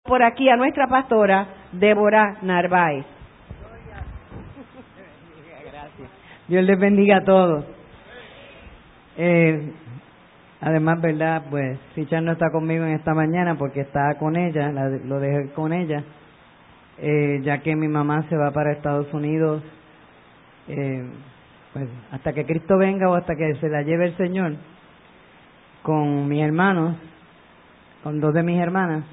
Por aquí a nuestra pastora Débora Narváez. Gracias. Dios les bendiga a todos. Además, ¿verdad? Pues Richard no está conmigo en esta mañana porque está con ella, lo dejé con ella, ya que mi mamá se va para Estados Unidos, pues hasta que Cristo venga o hasta que se la lleve el Señor, con mis hermanos, con dos de mis hermanas.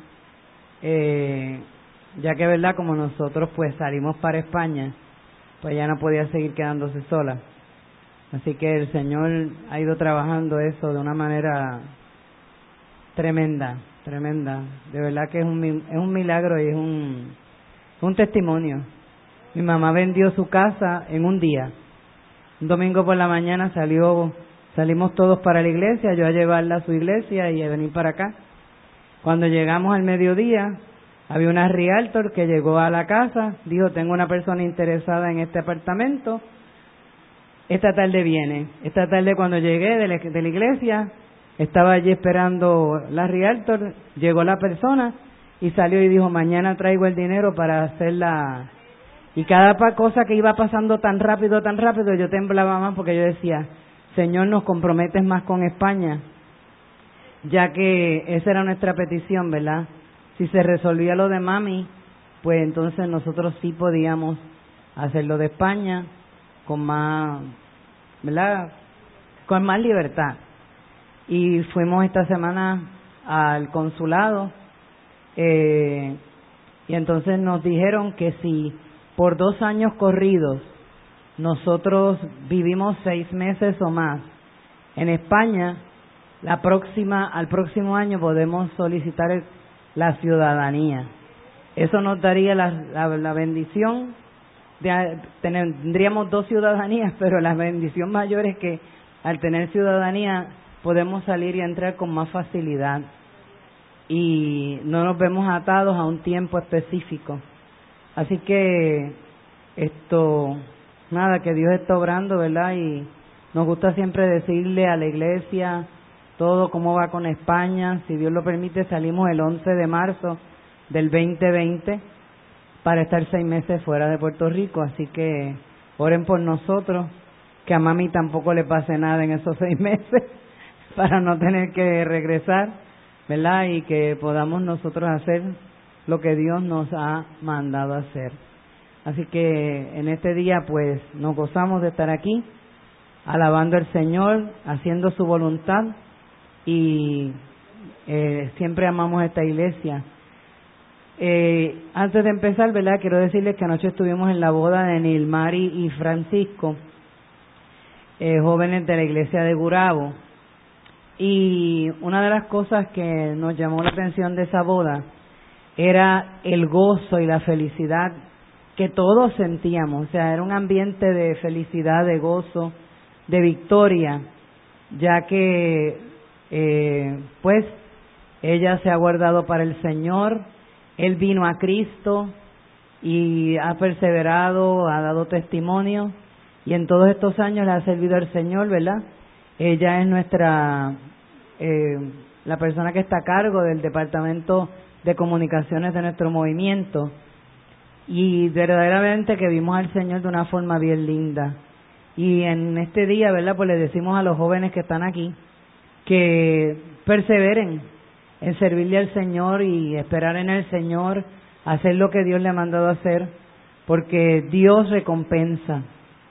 Ya que verdad, como nosotros pues salimos para España, pues ya no podía seguir quedándose sola, así que el Señor ha ido trabajando eso de una manera tremenda, de verdad que es un milagro y es un testimonio. Mi mamá vendió su casa en un día, un domingo por la mañana salimos todos para la iglesia, yo a llevarla a su iglesia y a venir para acá. Cuando llegamos al mediodía, había una realtor que llegó a la casa, dijo, tengo una persona interesada en este apartamento, esta tarde viene. Esta tarde cuando llegué de la iglesia, estaba allí esperando la realtor, llegó la persona y salió y dijo, mañana traigo el dinero para hacerla. Y cada cosa que iba pasando tan rápido, yo temblaba más porque yo decía, Señor, nos comprometes más con España, ya que esa era nuestra petición, ¿verdad? Si se resolvía lo de mami, pues entonces nosotros sí podíamos hacerlo de España con más, ¿verdad? Con más libertad. Y fuimos esta semana al consulado y entonces nos dijeron que si por 2 años corridos nosotros vivimos 6 meses o más en España, al próximo año podemos solicitar la ciudadanía. Eso nos daría la bendición tendríamos 2 ciudadanías, pero la bendición mayor es que al tener ciudadanía podemos salir y entrar con más facilidad y no nos vemos atados a un tiempo específico. Así que que Dios está obrando, ¿verdad? Y nos gusta siempre decirle a la iglesia todo cómo va con España. Si Dios lo permite, salimos el 11 de marzo del 2020 para estar 6 meses fuera de Puerto Rico, así que oren por nosotros, que a mami tampoco le pase nada en esos 6 meses para no tener que regresar, ¿verdad? Y que podamos nosotros hacer lo que Dios nos ha mandado hacer. Así que en este día pues nos gozamos de estar aquí, alabando al Señor, haciendo su voluntad y siempre amamos esta iglesia. Antes de empezar, ¿verdad? Quiero decirles que anoche estuvimos en la boda de Nilmari y Francisco, jóvenes de la iglesia de Gurabo, y una de las cosas que nos llamó la atención de esa boda era el gozo y la felicidad que todos sentíamos. O sea, era un ambiente de felicidad, de gozo, de victoria, ya que pues ella se ha guardado para el Señor, él vino a Cristo y ha perseverado, ha dado testimonio y en todos estos años le ha servido al Señor, ¿verdad? Ella es la persona que está a cargo del departamento de comunicaciones de nuestro movimiento y verdaderamente que vimos al Señor de una forma bien linda. Y en este día, ¿verdad? Pues le decimos a los jóvenes que están aquí que perseveren en servirle al Señor y esperar en el Señor, hacer lo que Dios le ha mandado a hacer, porque Dios recompensa,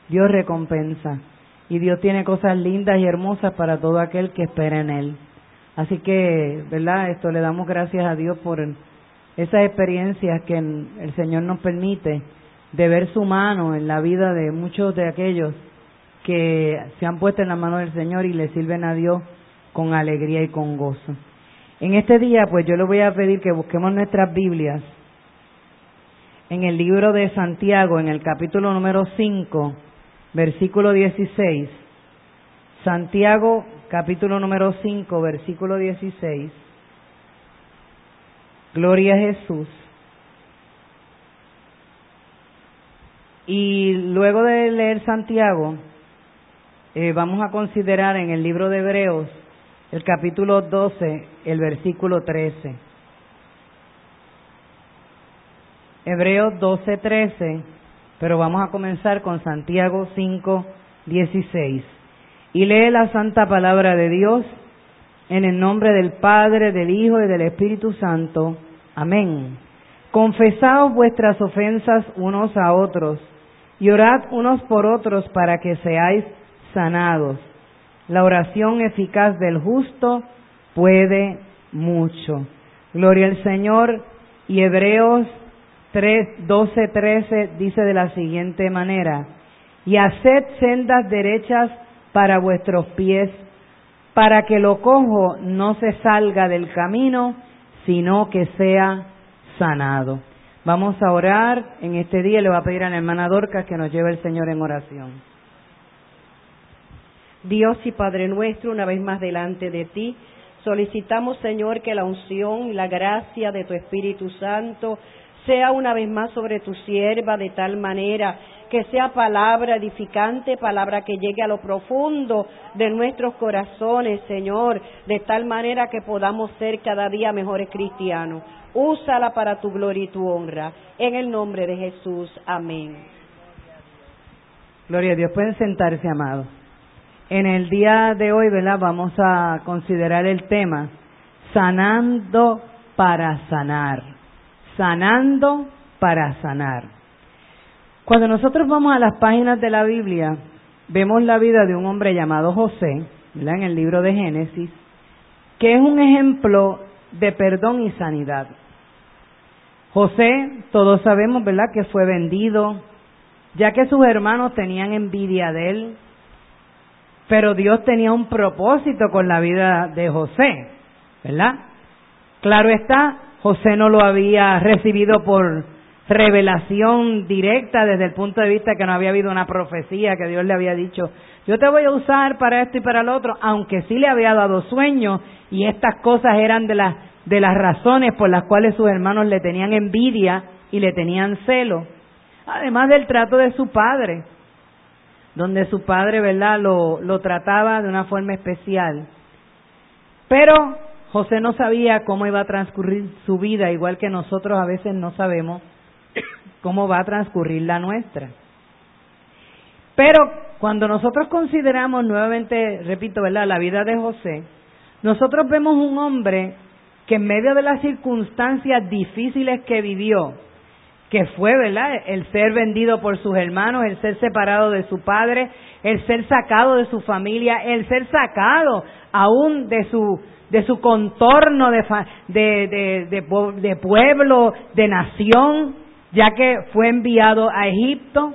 y Dios tiene cosas lindas y hermosas para todo aquel que espera en Él. Así que, ¿verdad? Le damos gracias a Dios por esas experiencias que el Señor nos permite de ver su mano en la vida de muchos de aquellos que se han puesto en la mano del Señor y le sirven a Dios con alegría y con gozo. En este día, pues yo le voy a pedir que busquemos nuestras Biblias en el libro de Santiago, en el capítulo número 5, versículo 16. Santiago, capítulo número 5, versículo 16. Gloria a Jesús. Y luego de leer Santiago, vamos a considerar en el libro de Hebreos, el capítulo 12, el versículo 13. Hebreos 12:13, pero vamos a comenzar con Santiago 5:16. Y lee la santa palabra de Dios en el nombre del Padre, del Hijo y del Espíritu Santo. Amén. Confesaos vuestras ofensas unos a otros y orad unos por otros para que seáis sanados. La oración eficaz del justo puede mucho. Gloria al Señor. Y Hebreos 12:13 dice de la siguiente manera: y haced sendas derechas para vuestros pies, para que lo cojo no se salga del camino, sino que sea sanado. Vamos a orar en este día. Le voy a pedir a la hermana Dorcas que nos lleve el Señor en oración. Dios y Padre nuestro, una vez más delante de ti, solicitamos, Señor, que la unción y la gracia de tu Espíritu Santo sea una vez más sobre tu sierva, de tal manera que sea palabra edificante, palabra que llegue a lo profundo de nuestros corazones, Señor, de tal manera que podamos ser cada día mejores cristianos. Úsala para tu gloria y tu honra. En el nombre de Jesús. Amén. Gloria a Dios. Pueden sentarse, amados. En el día de hoy, ¿verdad?, vamos a considerar el tema sanando para sanar. Sanando para sanar. Cuando nosotros vamos a las páginas de la Biblia, vemos la vida de un hombre llamado José, ¿verdad?, en el libro de Génesis, que es un ejemplo de perdón y sanidad. José, todos sabemos, ¿verdad?, que fue vendido, ya que sus hermanos tenían envidia de él, pero Dios tenía un propósito con la vida de José, ¿verdad? Claro está, José no lo había recibido por revelación directa desde el punto de vista que no había habido una profecía que Dios le había dicho, yo te voy a usar para esto y para lo otro, aunque sí le había dado sueños, y estas cosas eran de las razones por las cuales sus hermanos le tenían envidia y le tenían celo, además del trato de su padre, donde su padre, ¿verdad?, lo trataba de una forma especial. Pero José no sabía cómo iba a transcurrir su vida, igual que nosotros a veces no sabemos cómo va a transcurrir la nuestra. Pero cuando nosotros consideramos nuevamente, repito, ¿verdad?, la vida de José, nosotros vemos un hombre que en medio de las circunstancias difíciles que vivió, que fue, ¿verdad?, el ser vendido por sus hermanos, el ser separado de su padre, el ser sacado de su familia, el ser sacado aún de su contorno de pueblo, de nación, ya que fue enviado a Egipto.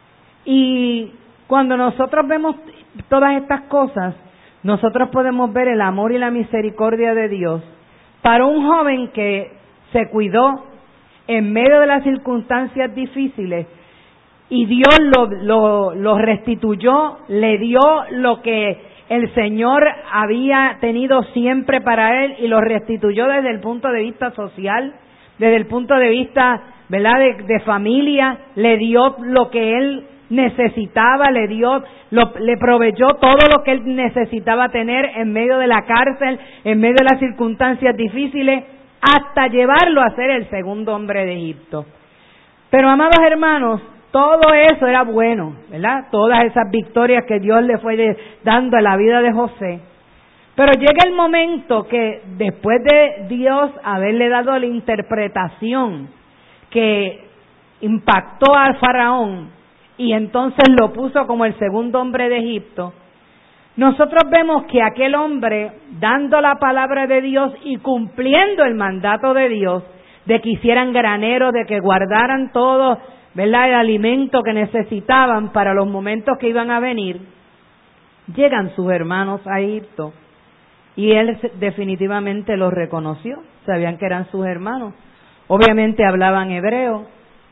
Y cuando nosotros vemos todas estas cosas, nosotros podemos ver el amor y la misericordia de Dios para un joven que se cuidó en medio de las circunstancias difíciles, y Dios lo restituyó, le dio lo que el Señor había tenido siempre para él, y lo restituyó desde el punto de vista social, desde el punto de vista, ¿verdad?, de familia. Le dio lo que él necesitaba, le proveyó todo lo que él necesitaba tener en medio de la cárcel, en medio de las circunstancias difíciles, hasta llevarlo a ser el segundo hombre de Egipto. Pero, amados hermanos, todo eso era bueno, ¿verdad? Todas esas victorias que Dios le fue dando a la vida de José. Pero llega el momento que después de Dios haberle dado la interpretación que impactó al faraón y entonces lo puso como el segundo hombre de Egipto, nosotros vemos que aquel hombre, dando la palabra de Dios y cumpliendo el mandato de Dios, de que hicieran graneros, de que guardaran todo, ¿verdad?, el alimento que necesitaban para los momentos que iban a venir, llegan sus hermanos a Egipto y él definitivamente los reconoció, sabían que eran sus hermanos, obviamente hablaban hebreo,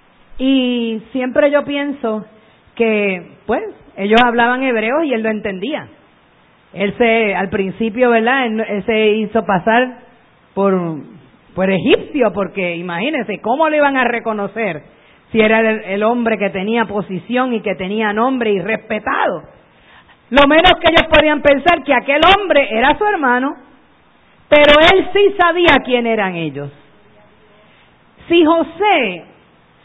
y siempre yo pienso que, pues, ellos hablaban hebreo y él lo entendía. Al principio, ¿verdad?, él se hizo pasar por egipcio, porque imagínense, ¿cómo le iban a reconocer si era el hombre que tenía posición y que tenía nombre y respetado? Lo menos que ellos podían pensar que aquel hombre era su hermano, pero él sí sabía quién eran ellos. Si José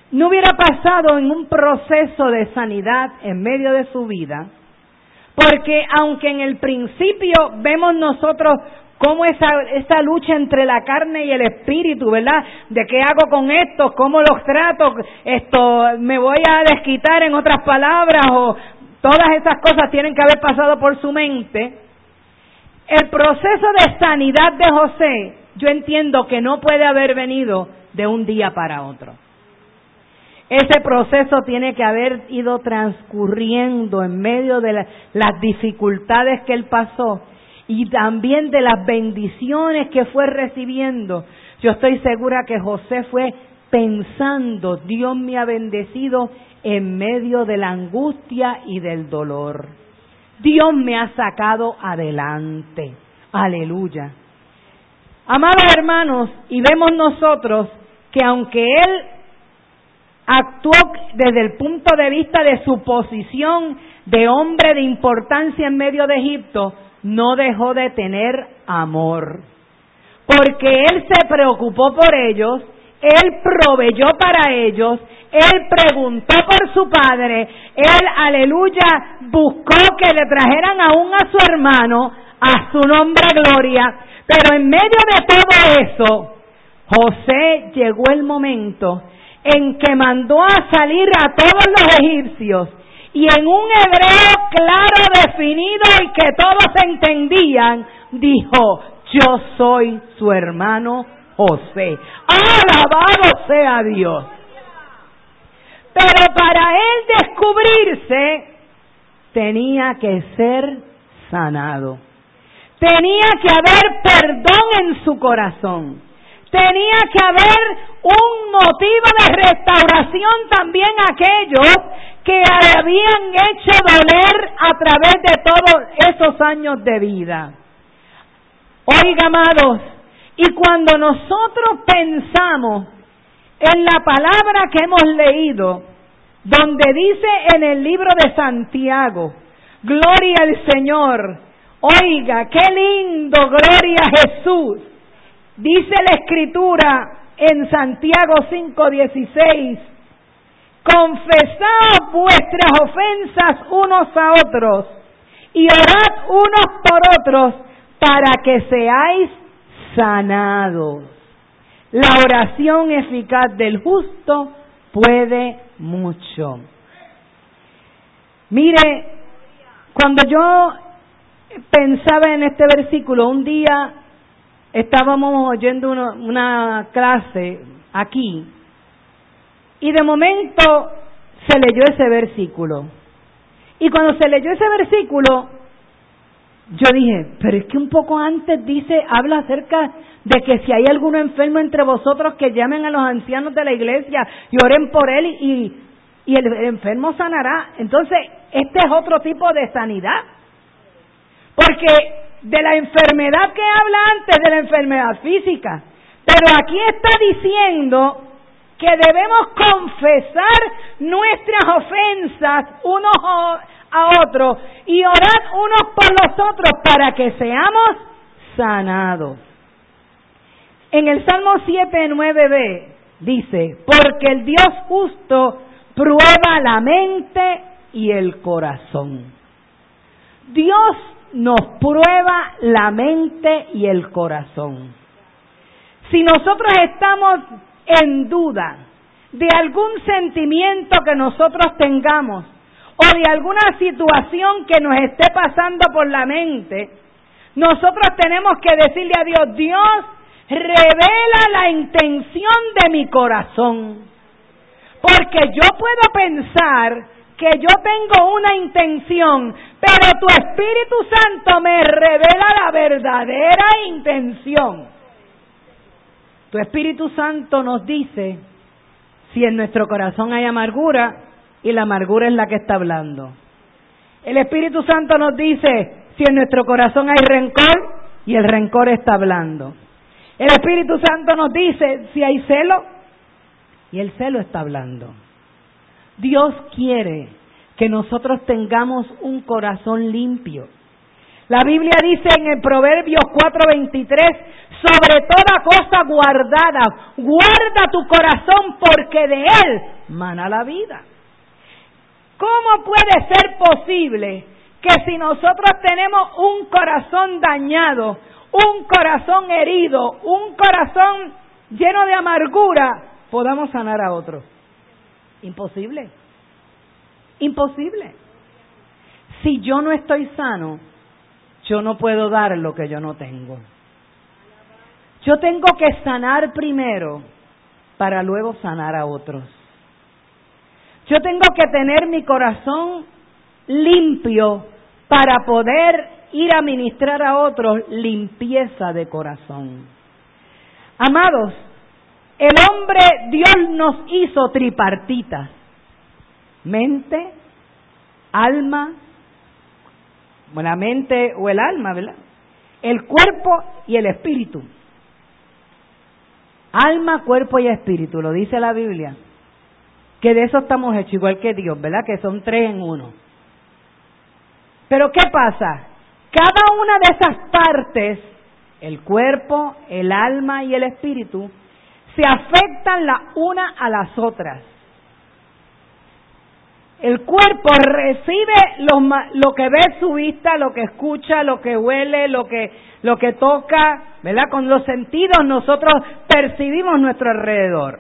no hubiera pasado en un proceso de sanidad en medio de su vida, porque aunque en el principio vemos nosotros cómo esa lucha entre la carne y el espíritu, ¿verdad? De qué hago con esto, cómo los trato, me voy a desquitar, en otras palabras, o todas esas cosas tienen que haber pasado por su mente. El proceso de sanidad de José, yo entiendo que no puede haber venido de un día para otro. Ese proceso tiene que haber ido transcurriendo en medio de las dificultades que él pasó y también de las bendiciones que fue recibiendo. Yo estoy segura que José fue pensando, Dios me ha bendecido en medio de la angustia y del dolor. Dios me ha sacado adelante. Aleluya. Amados hermanos, y vemos nosotros que aunque él actuó desde el punto de vista de su posición de hombre de importancia en medio de Egipto, no dejó de tener amor, porque él se preocupó por ellos, él proveyó para ellos, él preguntó por su padre, él, aleluya, buscó que le trajeran aún a su hermano, a su nombre gloria, pero en medio de todo eso, José llegó el momento en que mandó a salir a todos los egipcios, y en un hebreo claro, definido y que todos entendían, dijo, yo soy su hermano José. ¡Alabado sea Dios! Pero para él descubrirse, tenía que ser sanado. Tenía que haber perdón en su corazón. Tenía que haber un motivo de restauración también a aquellos que habían hecho doler a través de todos esos años de vida. Oiga, amados, y cuando nosotros pensamos en la palabra que hemos leído, donde dice en el libro de Santiago, gloria al Señor, oiga, qué lindo, gloria a Jesús. Dice la Escritura en Santiago 5:16, confesad vuestras ofensas unos a otros y orad unos por otros para que seáis sanados. La oración eficaz del justo puede mucho. Mire, cuando yo pensaba en este versículo, un día estábamos oyendo una clase aquí y de momento se leyó ese versículo. Y cuando se leyó ese versículo, yo dije, pero es que un poco antes habla acerca de que si hay alguno enfermo entre vosotros que llamen a los ancianos de la iglesia y oren por él y el enfermo sanará. Entonces, este es otro tipo de sanidad. Porque de la enfermedad que habla antes de la enfermedad física. Pero aquí está diciendo que debemos confesar nuestras ofensas unos a otros y orar unos por los otros para que seamos sanados. En el Salmo 7:9b dice, porque el Dios justo prueba la mente y el corazón. Dios nos prueba la mente y el corazón. Si nosotros estamos en duda de algún sentimiento que nosotros tengamos o de alguna situación que nos esté pasando por la mente, nosotros tenemos que decirle a Dios, Dios, revela la intención de mi corazón. Porque yo puedo pensar que yo tengo una intención, pero tu Espíritu Santo me revela la verdadera intención. Tu Espíritu Santo nos dice si en nuestro corazón hay amargura, y la amargura es la que está hablando. El Espíritu Santo nos dice si en nuestro corazón hay rencor, y el rencor está hablando. El Espíritu Santo nos dice si hay celo, y el celo está hablando. Dios quiere que nosotros tengamos un corazón limpio. La Biblia dice en el Proverbios 4:23, sobre toda cosa guardada. Guarda tu corazón porque de él mana la vida. ¿Cómo puede ser posible que si nosotros tenemos un corazón dañado, un corazón herido, un corazón lleno de amargura, podamos sanar a otro? Imposible. Imposible. Si yo no estoy sano, yo no puedo dar lo que yo no tengo. Yo tengo que sanar primero para luego sanar a otros. Yo tengo que tener mi corazón limpio para poder ir a ministrar a otros limpieza de corazón. Amados, el hombre, Dios nos hizo tripartitas: mente, alma, la mente o el alma, ¿verdad? El cuerpo y el espíritu. Alma, cuerpo y espíritu, lo dice la Biblia. Que de eso estamos hechos, igual que Dios, ¿verdad? Que son 3 en 1. Pero ¿qué pasa? Cada una de esas partes, el cuerpo, el alma y el espíritu, se afectan la una a las otras. El cuerpo recibe lo que ve su vista, lo que escucha, lo que huele, lo que toca, ¿verdad? Con los sentidos nosotros percibimos nuestro alrededor.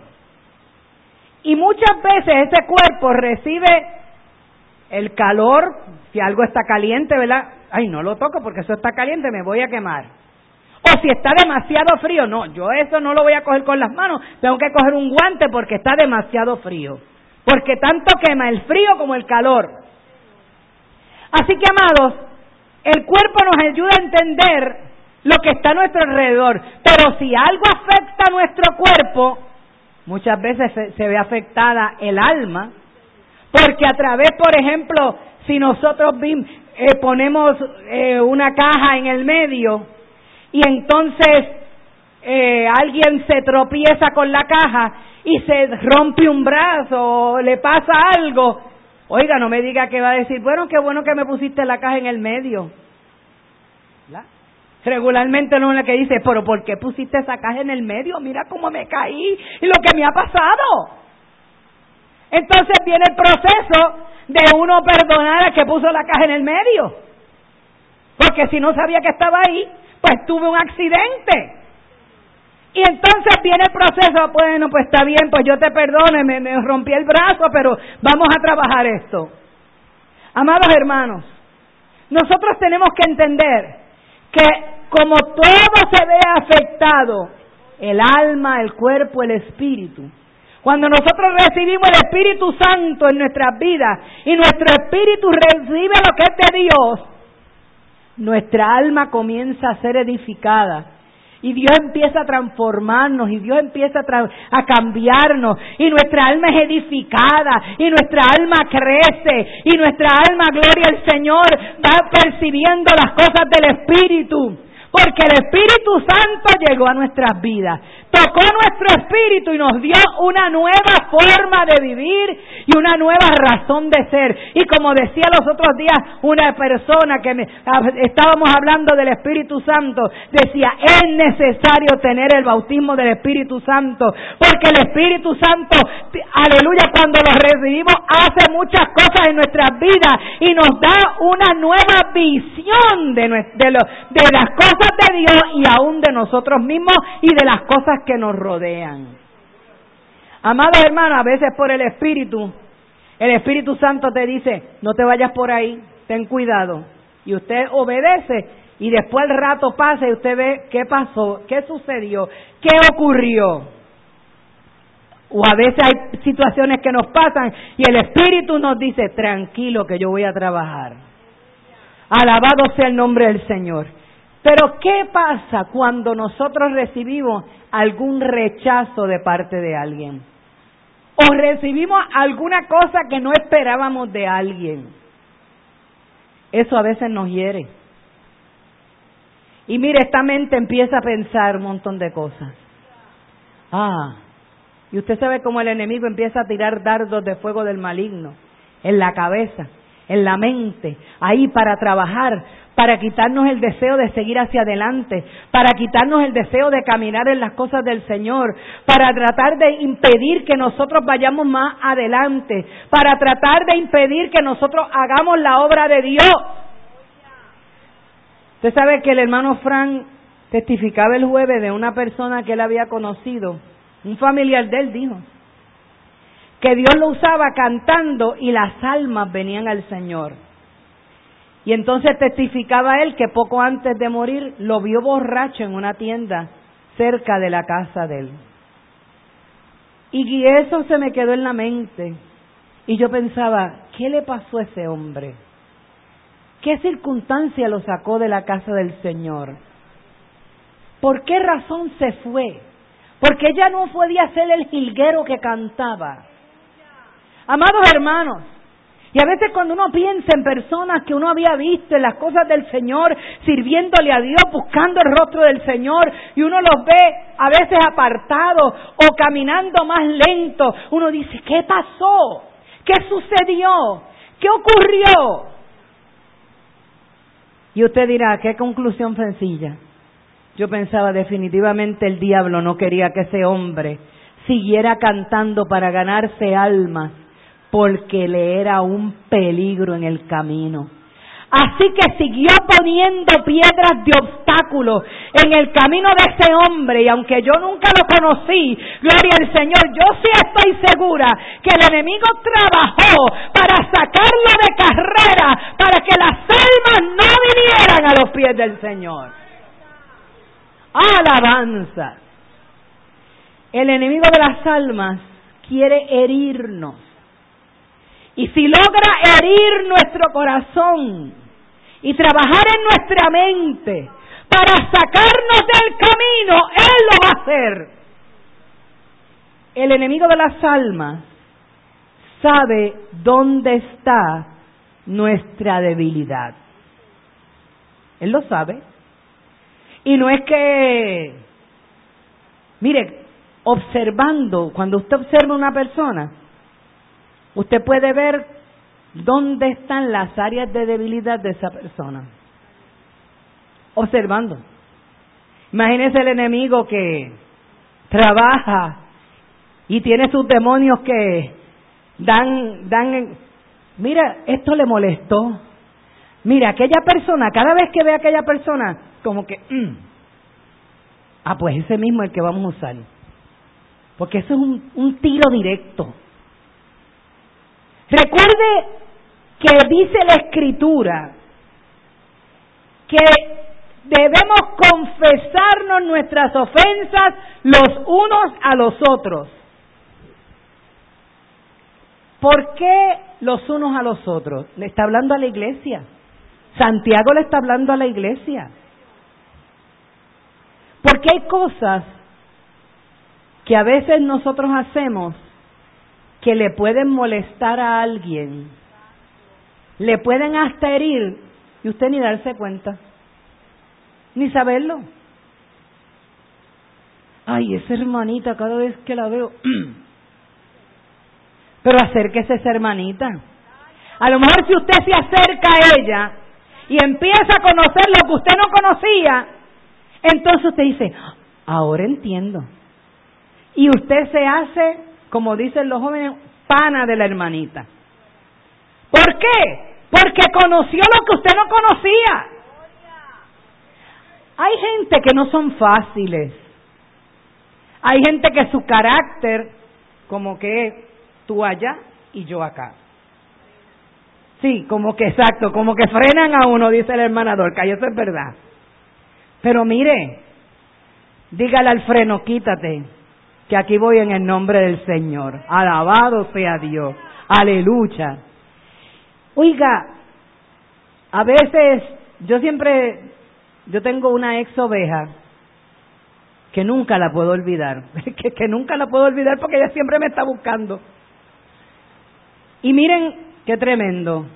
Y muchas veces ese cuerpo recibe el calor, si algo está caliente, ¿verdad? Ay, no lo toco porque eso está caliente, me voy a quemar. O si está demasiado frío, no, yo eso no lo voy a coger con las manos, tengo que coger un guante porque está demasiado frío. Porque tanto quema el frío como el calor. Así que, amados, el cuerpo nos ayuda a entender lo que está a nuestro alrededor. Pero si algo afecta a nuestro cuerpo, muchas veces se ve afectada el alma, porque a través, por ejemplo, si nosotros ponemos una caja en el medio y entonces alguien se tropieza con la caja y se rompe un brazo o le pasa algo, oiga, no me diga que va a decir, bueno, qué bueno que me pusiste la caja en el medio. ¿La? Regularmente no es la que dice, pero ¿por qué pusiste esa caja en el medio? Mira cómo me caí y lo que me ha pasado. Entonces viene el proceso de uno perdonar al que puso la caja en el medio. Porque si no sabía que estaba ahí, pues tuve un accidente. Y entonces viene el proceso, bueno, pues está bien, pues yo te perdono, me rompí el brazo, pero vamos a trabajar esto. Amados hermanos, nosotros tenemos que entender que como todo se ve afectado, el alma, el cuerpo, el espíritu, cuando nosotros recibimos el Espíritu Santo en nuestras vidas y nuestro espíritu recibe lo que es de Dios, nuestra alma comienza a ser edificada. Y Dios empieza a transformarnos, y Dios empieza a cambiarnos, y nuestra alma es edificada, y nuestra alma crece, y nuestra alma, gloria al Señor, va percibiendo las cosas del Espíritu. Porque el Espíritu Santo llegó a nuestras vidas, tocó nuestro espíritu y nos dio una nueva forma de vivir y una nueva razón de ser. Y como decía los otros días una persona que estábamos hablando del Espíritu Santo, decía, es necesario tener el bautismo del Espíritu Santo, porque el Espíritu Santo, aleluya, cuando lo recibimos hace muchas cosas en nuestras vidas y nos da una nueva visión de las cosas de Dios y aún de nosotros mismos y de las cosas que nos rodean. Amados hermanos, a veces por el Espíritu Santo te dice, no te vayas por ahí, ten cuidado. Y usted obedece y después el rato pasa y usted ve qué pasó, qué sucedió, qué ocurrió. O a veces hay situaciones que nos pasan y el Espíritu nos dice, tranquilo que yo voy a trabajar. Alabado sea el nombre del Señor. Pero ¿qué pasa cuando nosotros recibimos algún rechazo de parte de alguien? O recibimos alguna cosa que no esperábamos de alguien. Eso a veces nos hiere. Y mire, esta mente empieza a pensar un montón de cosas. Y usted sabe cómo el enemigo empieza a tirar dardos de fuego del maligno en la cabeza. en la mente, ahí para trabajar, para quitarnos el deseo de seguir hacia adelante, para quitarnos el deseo de caminar en las cosas del Señor, para tratar de impedir que nosotros vayamos más adelante, para tratar de impedir que nosotros hagamos la obra de Dios. Usted sabe que el hermano Frank testificaba el jueves de una persona que él había conocido, un familiar de él dijo, que Dios lo usaba cantando y las almas venían al Señor. Y entonces testificaba él que poco antes de morir lo vio borracho en una tienda cerca de la casa de él. Y eso se me quedó en la mente. Y yo pensaba, ¿qué le pasó a ese hombre? ¿Qué circunstancia lo sacó de la casa del Señor? ¿Por qué razón se fue? Porque ya no podía ser el jilguero que cantaba. Amados hermanos, y a veces cuando uno piensa en personas que uno había visto en las cosas del Señor, sirviéndole a Dios, buscando el rostro del Señor, y uno los ve a veces apartados o caminando más lento, uno dice, ¿qué pasó? ¿Qué sucedió? ¿Qué ocurrió? Y usted dirá, ¿qué conclusión sencilla? Yo pensaba, definitivamente el diablo no quería que ese hombre siguiera cantando para ganarse almas, porque le era un peligro en el camino. Así que siguió poniendo piedras de obstáculo en el camino de ese hombre, y aunque yo nunca lo conocí, gloria al Señor, yo sí estoy segura que el enemigo trabajó para sacarlo de carrera, para que las almas no vinieran a los pies del Señor. Alabanza. El enemigo de las almas quiere herirnos. Y si logra herir nuestro corazón y trabajar en nuestra mente para sacarnos del camino, Él lo va a hacer. El enemigo de las almas sabe dónde está nuestra debilidad. Él lo sabe. Y no es que, mire, observando, cuando usted observa a una persona, usted puede ver dónde están las áreas de debilidad de esa persona. Observando. Imagínese el enemigo que trabaja y tiene sus demonios que dan, mira, esto le molestó. Mira, aquella persona, cada vez que ve a aquella persona, como que, pues ese mismo es el que vamos a usar. Porque eso es un tiro directo. Recuerde que dice la Escritura que debemos confesarnos nuestras ofensas los unos a los otros. ¿Por qué los unos a los otros? Le está hablando a la iglesia. Santiago le está hablando a la iglesia. Porque hay cosas que a veces nosotros hacemos que le pueden molestar a alguien, le pueden hasta herir, y usted ni darse cuenta, ni saberlo. Ay, esa hermanita, cada vez que la veo, pero acérquese a esa hermanita. A lo mejor si usted se acerca a ella y empieza a conocer lo que usted no conocía, entonces usted dice, ahora entiendo. Y usted se hace, como dicen los jóvenes, pana de la hermanita. ¿Por qué? Porque conoció lo que usted no conocía. Hay gente que no son fáciles. Hay gente que su carácter, como que tú allá y yo acá. Sí, como que exacto, como que frenan a uno, dice la hermana Dorca, y eso es verdad. Pero mire, dígale al freno, quítate, que aquí voy en el nombre del Señor. Alabado sea Dios. Aleluya. Oiga, a veces yo tengo una ex oveja que nunca la puedo olvidar, que nunca la puedo olvidar porque ella siempre me está buscando. Y miren qué tremendo.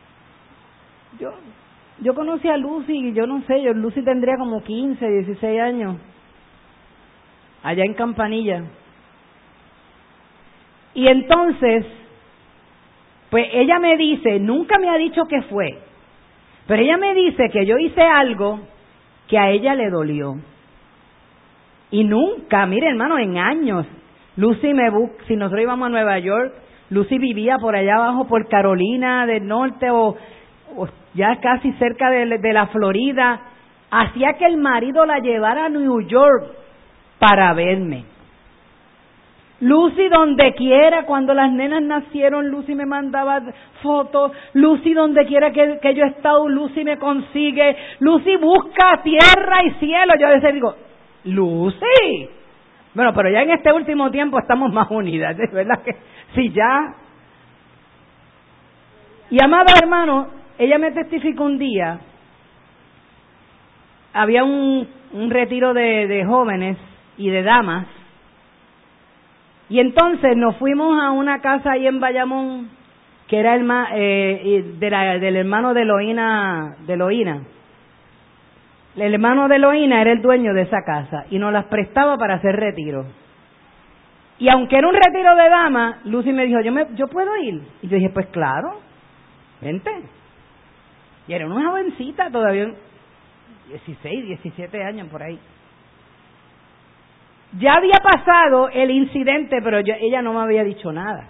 Yo conocí a Lucy, y yo no sé, Lucy tendría como 15, 16 años. Allá en Campanilla. Y entonces Pues ella me dice, nunca me ha dicho qué fue, pero ella me dice que yo hice algo que a ella le dolió. Y nunca, mire hermano, en años, Lucy si nosotros íbamos a Nueva York, Lucy vivía por allá abajo, por Carolina del Norte o ya casi cerca de la Florida, hacía que el marido la llevara a New York para verme. Lucy donde quiera, cuando las nenas nacieron, Lucy me mandaba fotos. Lucy donde quiera que yo he estado, Lucy me consigue. Lucy busca tierra y cielo. Yo a veces digo, Lucy. Bueno, pero ya en este último tiempo estamos más unidas, ¿es verdad que sí ya? Y amado hermano, ella me testificó un día, había un retiro de jóvenes y de damas, y entonces nos fuimos a una casa ahí en Bayamón, que era del hermano de Eloína. El hermano de Eloína era el dueño de esa casa y nos las prestaba para hacer retiro. Y aunque era un retiro de damas, Lucy me dijo, ¿yo puedo ir? Y yo dije, pues claro, vente. Y era una jovencita todavía, 16, 17 años por ahí. Ya había pasado el incidente, pero ella no me había dicho nada.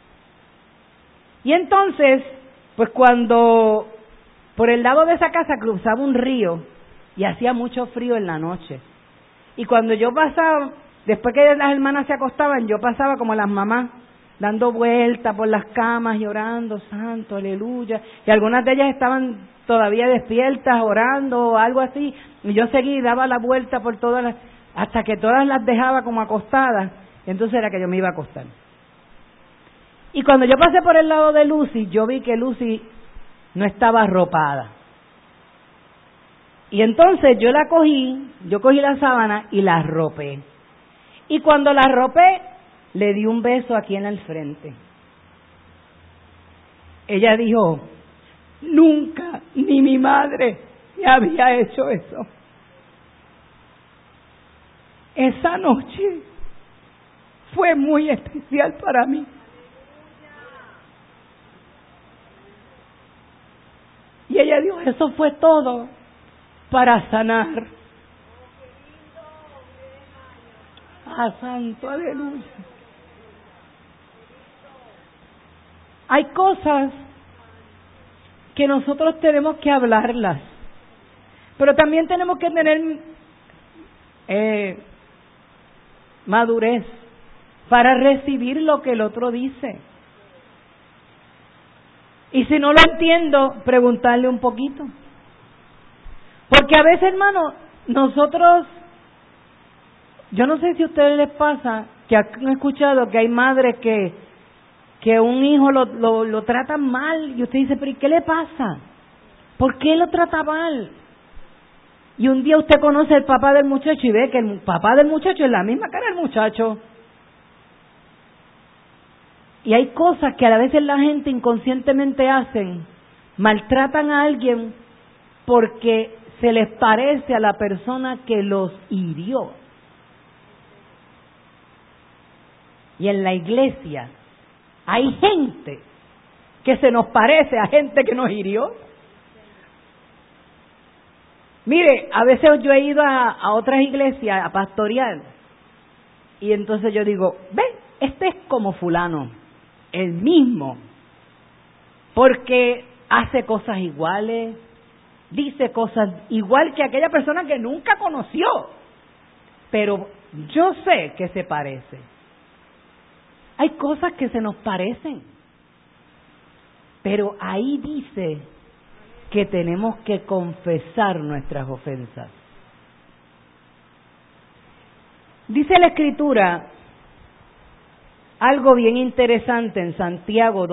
Y entonces, pues cuando por el lado de esa casa cruzaba un río y hacía mucho frío en la noche. Y cuando yo pasaba, después que las hermanas se acostaban, yo pasaba como las mamás, dando vueltas por las camas y orando, santo, aleluya. Y algunas de ellas estaban todavía despiertas, orando o algo así. Y yo seguí y daba la vuelta por todas las, hasta que todas las dejaba como acostadas. Y entonces era que yo me iba a acostar. Y cuando yo pasé por el lado de Lucy, yo vi que Lucy no estaba arropada. Y entonces yo cogí la sábana y la arropé. Y cuando la arropé, le di un beso aquí en el frente. Ella dijo, nunca, ni mi madre me había hecho eso. Esa noche fue muy especial para mí. Y ella dijo, eso fue todo para sanar. Ah, santo, aleluya. Hay cosas que nosotros tenemos que hablarlas, pero también tenemos que tener madurez para recibir lo que el otro dice. Y si no lo entiendo, preguntarle un poquito. Porque a veces, hermano, nosotros, yo no sé si a ustedes les pasa, que han escuchado que hay madres que un hijo lo tratan mal, y usted dice, pero ¿y qué le pasa? ¿Por qué lo trata mal? Y un día usted conoce al papá del muchacho y ve que el papá del muchacho es la misma cara del muchacho. Y hay cosas que a veces la gente inconscientemente hacen, maltratan a alguien porque se les parece a la persona que los hirió. Y en la iglesia hay gente que se nos parece a gente que nos hirió. Mire, a veces yo he ido a otras iglesias a pastorear y entonces yo digo, ve, este es como fulano, el mismo, porque hace cosas iguales, dice cosas igual que aquella persona que nunca conoció, pero yo sé que se parece. Hay cosas que se nos parecen, pero ahí dice que tenemos que confesar nuestras ofensas. Dice la Escritura algo bien interesante en Santiago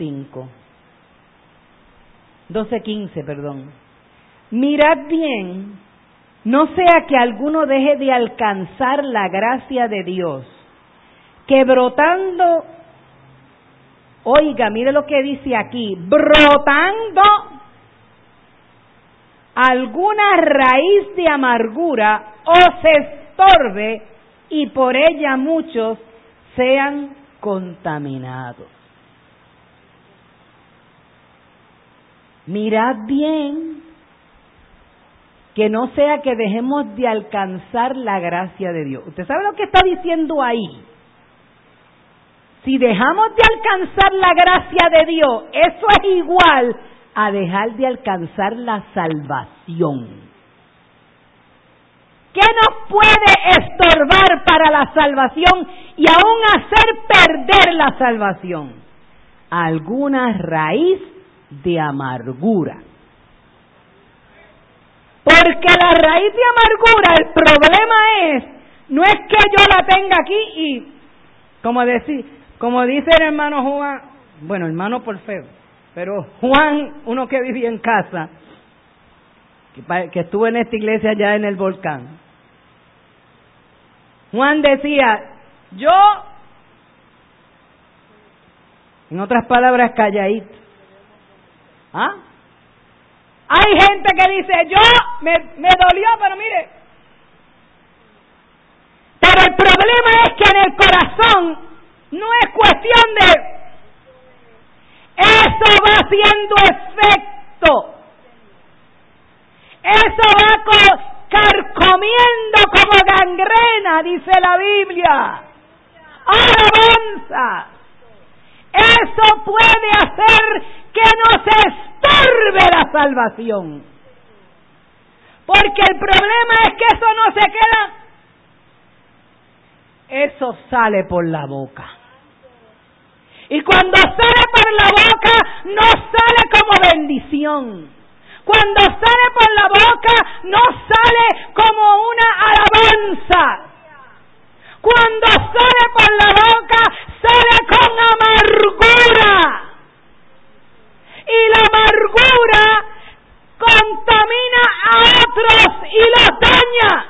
12:15, mirad bien, no sea que alguno deje de alcanzar la gracia de Dios, que brotando, oiga, mire lo que dice aquí, brotando alguna raíz de amargura os estorbe y por ella muchos sean contaminados. mirad bien, que no sea que dejemos de alcanzar la gracia de Dios. ¿Usted sabe lo que está diciendo ahí? Si dejamos de alcanzar la gracia de Dios, eso es igual a dejar de alcanzar la salvación. ¿Qué nos puede estorbar para la salvación y aún hacer perder la salvación? Alguna raíz de amargura. Porque la raíz de amargura, el problema no es que yo la tenga aquí y, como dice el hermano Juan, bueno, hermano por feo, pero Juan, uno que vivía en casa, que estuvo en esta iglesia allá en el volcán, Juan decía, en otras palabras, calladito. ¿Ah? Hay gente que dice, me dolió, pero mire. Pero el problema es que en el corazón no es cuestión de... Eso va haciendo efecto. Eso va carcomiendo como gangrena, dice la Biblia. Alabanza. Eso puede hacer que nos estorbe la salvación. Porque el problema es que eso no se queda. Eso sale por la boca. Y cuando sale por la boca, no sale como bendición. Cuando sale por la boca, no sale como una alabanza. Cuando sale por la boca, sale con amargura. Y la amargura contamina a otros y los daña.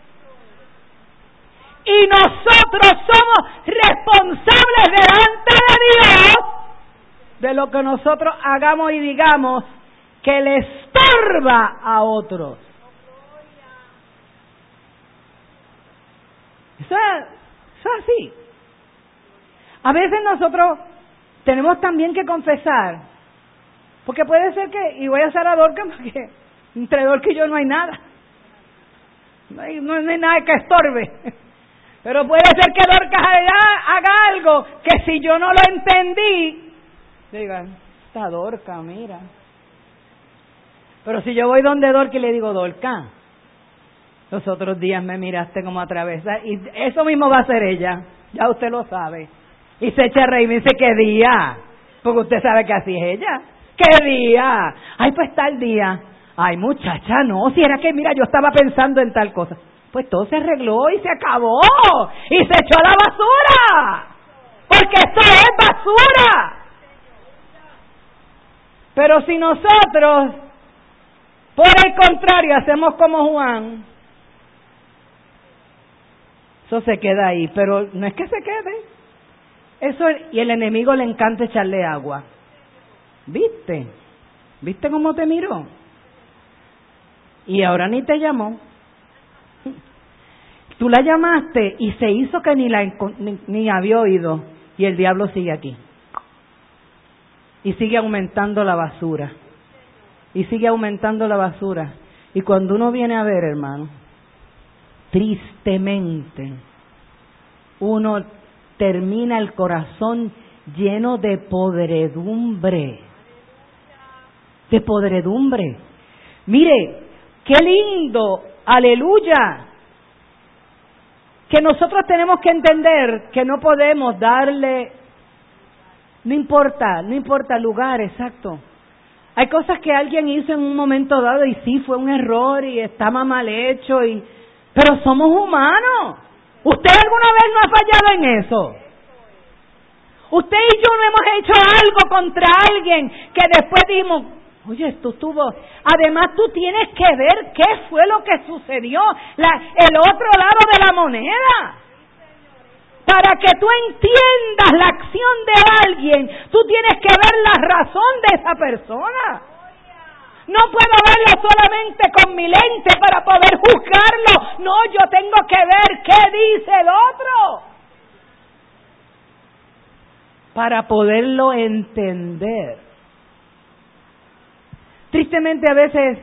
Y nosotros somos responsables delante de Dios de lo que nosotros hagamos y digamos que le estorba a otros. Eso es así. A veces nosotros tenemos también que confesar, porque puede ser que, y voy a hacer a Dorcas porque entre Dorcas y yo no hay nada. No hay nada que estorbe. Pero puede ser que Dorcas haga algo que si yo no lo entendí, digan, esta Dorcas, mira. Pero si yo voy donde Dorcas y le digo, Dorcas, los otros días me miraste como atravesar, y eso mismo va a hacer ella, ya usted lo sabe. Y se echa a reír y me dice, ¿qué día? Porque usted sabe que así es ella. ¿Qué día? Ay, pues tal día. Ay, muchacha, no, si era que, mira, yo estaba pensando en tal cosa. Pues todo se arregló y se acabó. Y se echó a la basura. Porque esto es basura. Pero si nosotros, por el contrario, hacemos como Juan, eso se queda ahí. Pero no es que se quede. Eso, y el enemigo le encanta echarle agua. ¿Viste? ¿Viste cómo te miró? Y ahora ni te llamó. Tú la llamaste y se hizo que ni había oído. Y el diablo sigue aquí. Y sigue aumentando la basura. Y sigue aumentando la basura. Y cuando uno viene a ver, hermano, tristemente, uno termina el corazón lleno de podredumbre. De podredumbre. Mire, qué lindo, aleluya, que nosotros tenemos que entender que no podemos darle, no importa lugar, exacto. Hay cosas que alguien hizo en un momento dado y sí, fue un error y estaba mal hecho, pero somos humanos. ¿Usted alguna vez no ha fallado en eso? Usted y yo no hemos hecho algo contra alguien que después dijimos, oye, esto estuvo... Además, tú tienes que ver qué fue lo que sucedió, el otro lado de la moneda. Para que tú entiendas la acción de alguien, tú tienes que ver la razón de esa persona. No puedo verlo solamente con mi lente para poder juzgarlo. No, yo tengo que ver qué dice el otro para poderlo entender. tristemente a veces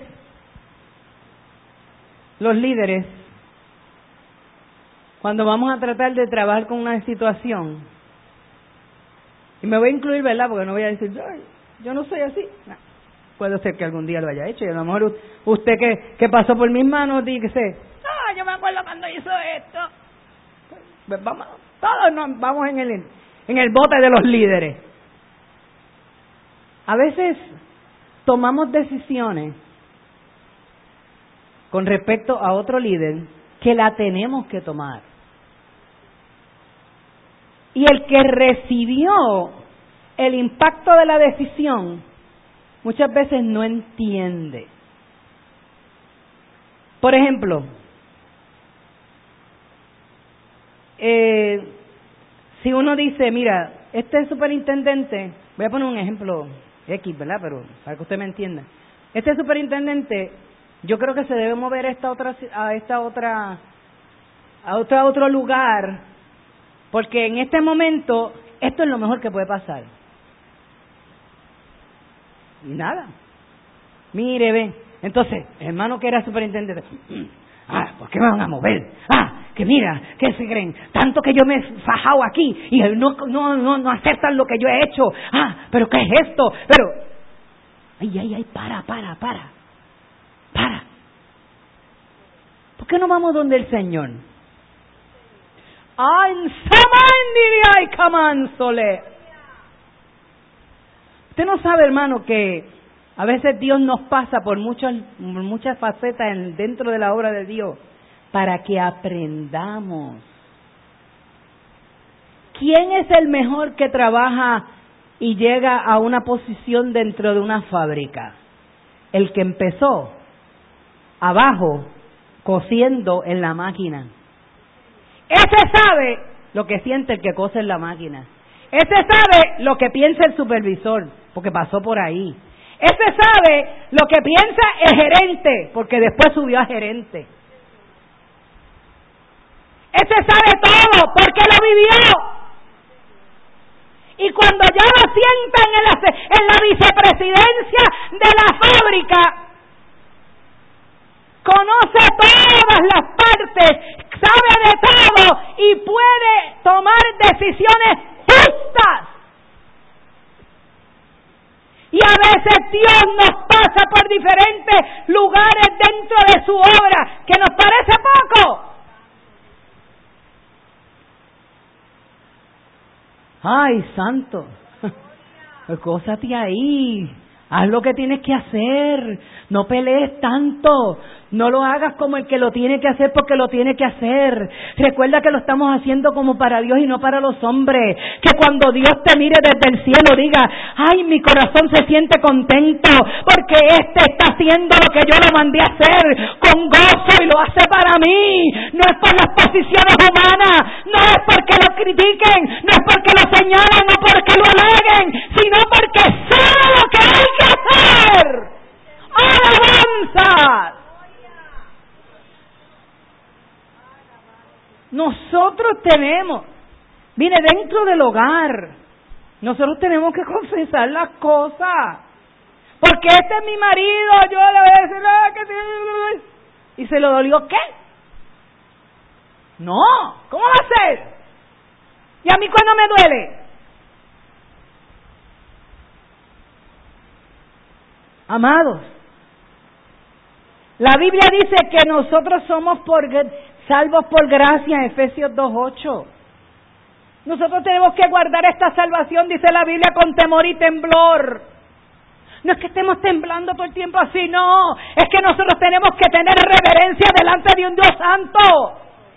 los líderes, cuando vamos a tratar de trabajar con una situación, y me voy a incluir, ¿verdad? Porque no voy a decir, yo no soy así. No. Puede ser que algún día lo haya hecho, y a lo mejor usted que pasó por mis manos dice, yo me acuerdo cuando hizo esto. Pues vamos, todos vamos en el bote de los líderes. A veces tomamos decisiones con respecto a otro líder que la tenemos que tomar. Y el que recibió el impacto de la decisión muchas veces no entiende. Por ejemplo, si uno dice, mira, este superintendente, voy a poner un ejemplo X, ¿verdad? Pero para que usted me entienda. Este superintendente, yo creo que se debe mover a otro lugar, porque en este momento esto es lo mejor que puede pasar. Y nada. Mire, ven. Entonces, el hermano que era superintendente, ¿por qué me van a mover? Que mira, ¿qué se creen? Tanto que yo me he fajado aquí y no aceptan lo que yo he hecho. ¿Pero qué es esto? Pero, para. ¿Por qué no vamos donde el Señor? Usted no sabe, hermano, que a veces Dios nos pasa por muchas facetas dentro de la obra de Dios para que aprendamos. ¿Quién es el mejor que trabaja y llega a una posición dentro de una fábrica? El que empezó abajo cosiendo en la máquina. Ese sabe lo que siente el que cose en la máquina. Ese sabe lo que piensa el supervisor, porque pasó por ahí. Ese sabe lo que piensa el gerente, porque después subió a gerente. Ese sabe todo, porque lo vivió. Y cuando ya lo sientan en la vicepresidencia de la fábrica, conoce todas las partes, sabe de todo y puede tomar decisiones justas. Y a veces Dios nos pasa por diferentes lugares dentro de su obra, que nos parece poco. Ay, santo, gózate ahí, haz lo que tienes que hacer, no pelees tanto. No lo hagas como el que lo tiene que hacer porque lo tiene que hacer. Recuerda que lo estamos haciendo como para Dios y no para los hombres. Que cuando Dios te mire desde el cielo diga, ay, mi corazón se siente contento porque está haciendo lo que yo lo mandé a hacer con gozo y lo hace para mí. No es por las posiciones humanas, no es porque lo critiquen, no es porque lo señalen, no porque lo halaguen, sino porque sabe lo que hay que hacer. ¡Alabanza! Nosotros tenemos, dentro del hogar, nosotros tenemos que confesar las cosas. Porque este es mi marido, yo le voy a decir, ¿y se lo dolió qué? No, ¿cómo va a ser? ¿Y a mí cuándo me duele? Amados, la Biblia dice que nosotros somos salvos por gracia, en Efesios 2:8. Nosotros tenemos que guardar esta salvación, dice la Biblia, con temor y temblor. No es que estemos temblando todo el tiempo así, no. Es que nosotros tenemos que tener reverencia delante de un Dios santo.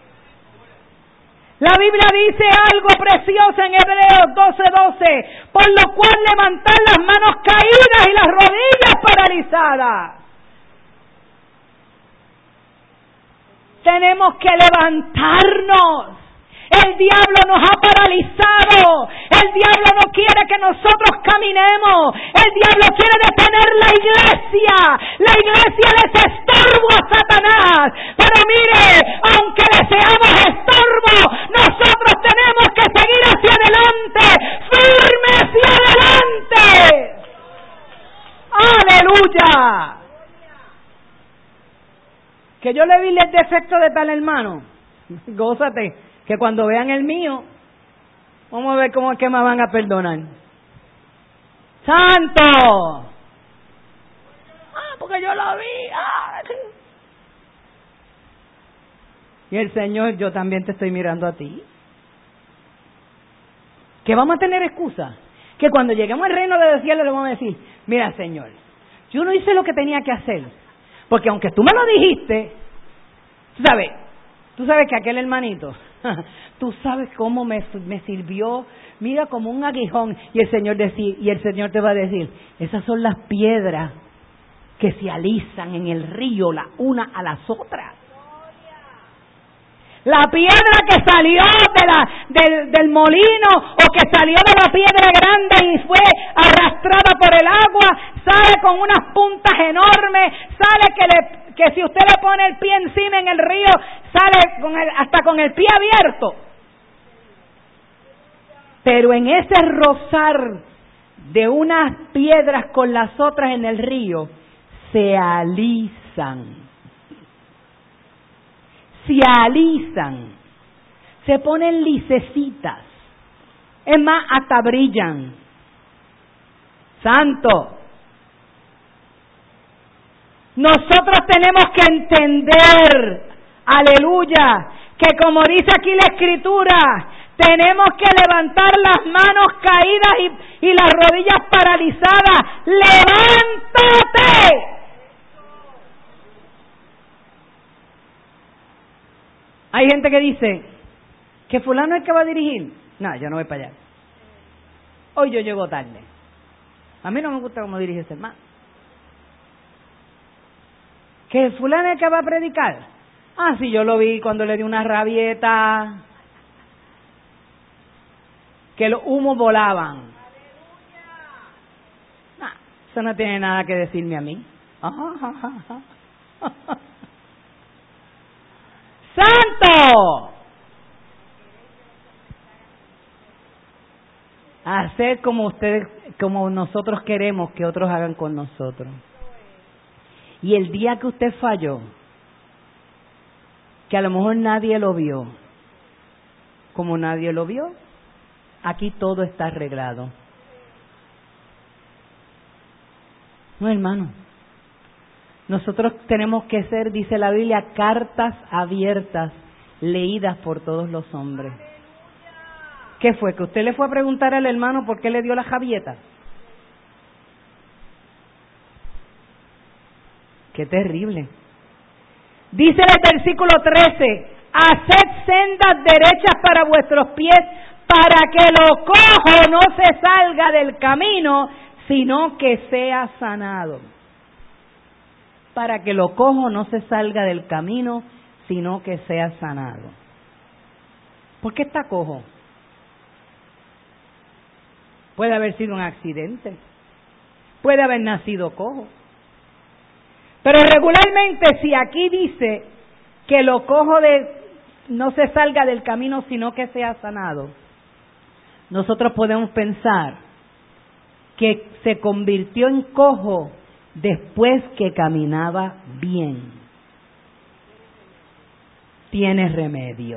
La Biblia dice algo precioso en Hebreos 12:12, por lo cual levantad las manos caídas y las rodillas paralizadas. Tenemos que levantarnos. El diablo nos ha paralizado. El diablo no quiere que nosotros caminemos. El diablo quiere detener la iglesia. La iglesia le es estorbo a Satanás. Pero mire, aunque le seamos estorbo, nosotros tenemos que seguir hacia adelante, firme hacia adelante. ¡Aleluya! que yo le vi el defecto de tal hermano, gózate, que cuando vean el mío, vamos a ver cómo es que me van a perdonar. ¡Santo! Porque yo lo vi. Y el Señor, yo también te estoy mirando a ti. Que vamos a tener excusa. Que cuando lleguemos al reino de los cielos le vamos a decir, mira Señor, yo no hice lo que tenía que hacer. Porque aunque tú me lo dijiste, tú sabes que aquel hermanito, tú sabes cómo me sirvió, mira como un aguijón. Y el Señor te va a decir, esas son las piedras que se alisan en el río la una a las otras. La piedra que salió del molino o que salió de la piedra grande y fue arrastrada por el agua, sale con unas puntas enormes, sale que si usted le pone el pie encima en el río, sale hasta con el pie abierto. Pero en ese rozar de unas piedras con las otras en el río, se alisan. Se ponen lisecitas, es más, hasta brillan. Santo. Nosotros tenemos que entender, aleluya, que como dice aquí la Escritura, tenemos que levantar las manos caídas y las rodillas paralizadas. ¡Levántate! Hay gente que dice que fulano es el que va a dirigir. No, yo no voy para allá. Hoy yo llego tarde. A mí no me gusta cómo dirige ese hermano. Que fulano es el que va a predicar. Ah, sí, yo lo vi cuando le di una rabieta. Que los humos volaban. No, eso no tiene nada que decirme a mí. ¡Santo! Hacer como nosotros queremos que otros hagan con nosotros. Y el día que usted falló, que a lo mejor nadie lo vio, como nadie lo vio, aquí todo está arreglado. No, hermano. Nosotros tenemos que ser, dice la Biblia, cartas abiertas, leídas por todos los hombres. ¿Qué fue? ¿Que usted le fue a preguntar al hermano por qué le dio la javieta? ¡Qué terrible! Dice en el versículo 13, haced sendas derechas para vuestros pies, para que lo cojo no se salga del camino, sino que sea sanado. Para que lo cojo no se salga del camino, sino que sea sanado. ¿Por qué está cojo? Puede haber sido un accidente, puede haber nacido cojo. Pero regularmente, si aquí dice que lo cojo no se salga del camino, sino que sea sanado, nosotros podemos pensar que se convirtió en cojo después que caminaba bien. Tiene remedio.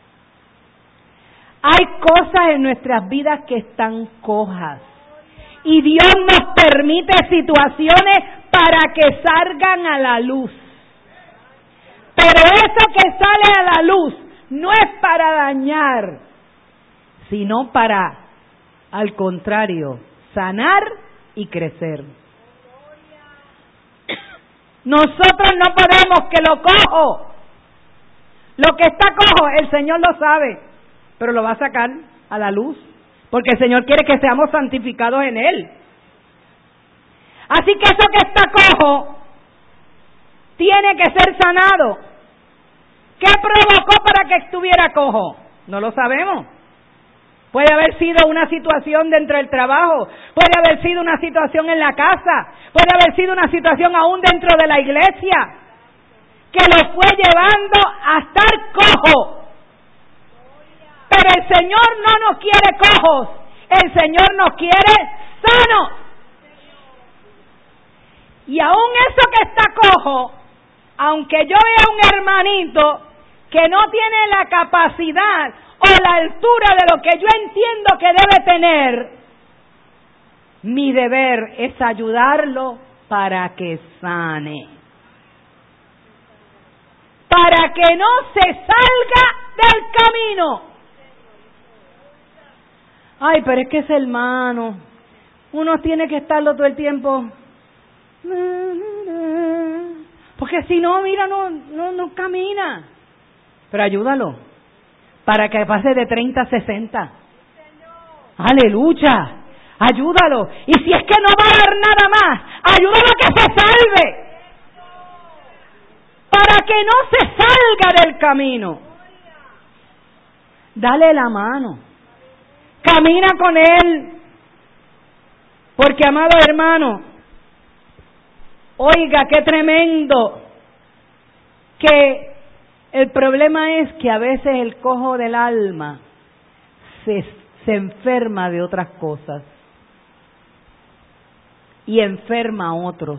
Hay cosas en nuestras vidas que están cojas y Dios nos permite situaciones para que salgan a la luz. Pero eso que sale a la luz no es para dañar, sino para, al contrario, sanar y crecer. Nosotros no podemos que lo cojo. Lo que está cojo, el Señor lo sabe, pero lo va a sacar a la luz, porque el Señor quiere que seamos santificados en Él. Así que eso que está cojo tiene que ser sanado. ¿Qué provocó para que estuviera cojo? No lo sabemos. Puede haber sido una situación dentro del trabajo, puede haber sido una situación en la casa, puede haber sido una situación aún dentro de la iglesia, que lo fue llevando a estar cojo. Pero el Señor no nos quiere cojos, el Señor nos quiere sanos. Y aún eso que está cojo, aunque yo vea un hermanito que no tiene la capacidad o la altura de lo que yo entiendo que debe tener, mi deber es ayudarlo para que sane, para que no se salga del camino. Ay, pero es que ese hermano, uno tiene que estarlo todo el tiempo, porque si no, mira, no camina. Pero ayúdalo, para que pase de 30 a 60. Aleluya, ayúdalo. Y si es que no va a dar nada más, ayúdalo a que se salve, para que no se salga del camino. Dale la mano, camina con él, porque, amado hermano, oiga, qué tremendo, que el problema es que a veces el cojo del alma se enferma de otras cosas y enferma a otros.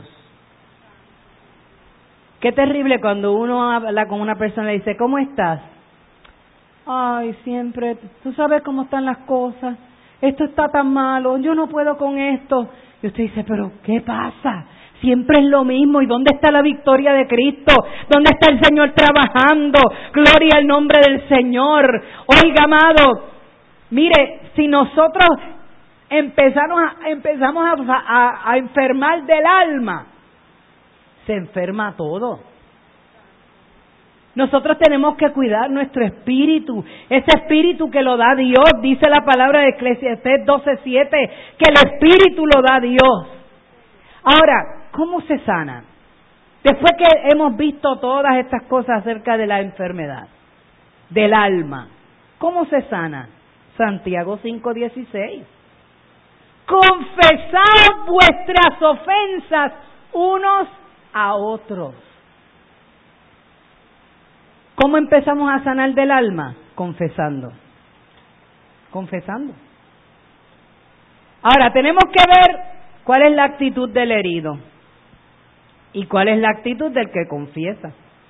Qué terrible cuando uno habla con una persona y le dice, ¿cómo estás? Ay, siempre, tú sabes cómo están las cosas, esto está tan malo, yo no puedo con esto. Y usted dice, pero ¿qué pasa? Siempre es lo mismo. ¿Y dónde está la victoria de Cristo? ¿Dónde está el Señor trabajando? Gloria al nombre del Señor. Oiga, amado, mire, si nosotros empezamos a enfermar del alma, se enferma todo. Nosotros tenemos que cuidar nuestro espíritu, ese espíritu que lo da Dios. Dice la palabra de Eclesiastés 12:7, que el espíritu lo da Dios. Ahora, ¿cómo se sana? Después que hemos visto todas estas cosas acerca de la enfermedad del alma, ¿cómo se sana? Santiago 5:16. Confesad vuestras ofensas unos a otros. ¿Cómo empezamos a sanar del alma? Confesando. Confesando. Ahora, tenemos que ver cuál es la actitud del herido y cuál es la actitud del que confiesa.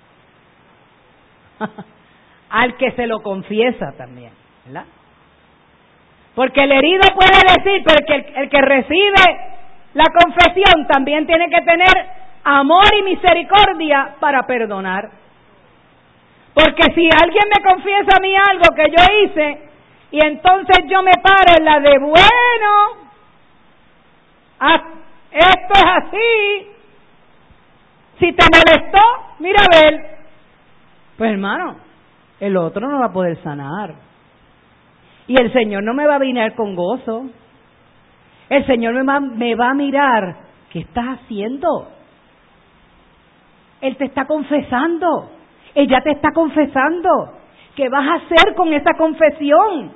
Al que se lo confiesa también, ¿verdad? Porque el herido puede decir, pero el que recibe la confesión también tiene que tener amor y misericordia para perdonar. Porque si alguien me confiesa a mí algo que yo hice, y entonces yo me paro en la de, bueno, esto es así, si te molestó, mira a ver, pues hermano, el otro no va a poder sanar. Y el Señor no me va a venir con gozo. El Señor me va a mirar, ¿qué estás haciendo? Él te está confesando. Ella te está confesando. ¿Qué vas a hacer con esa confesión?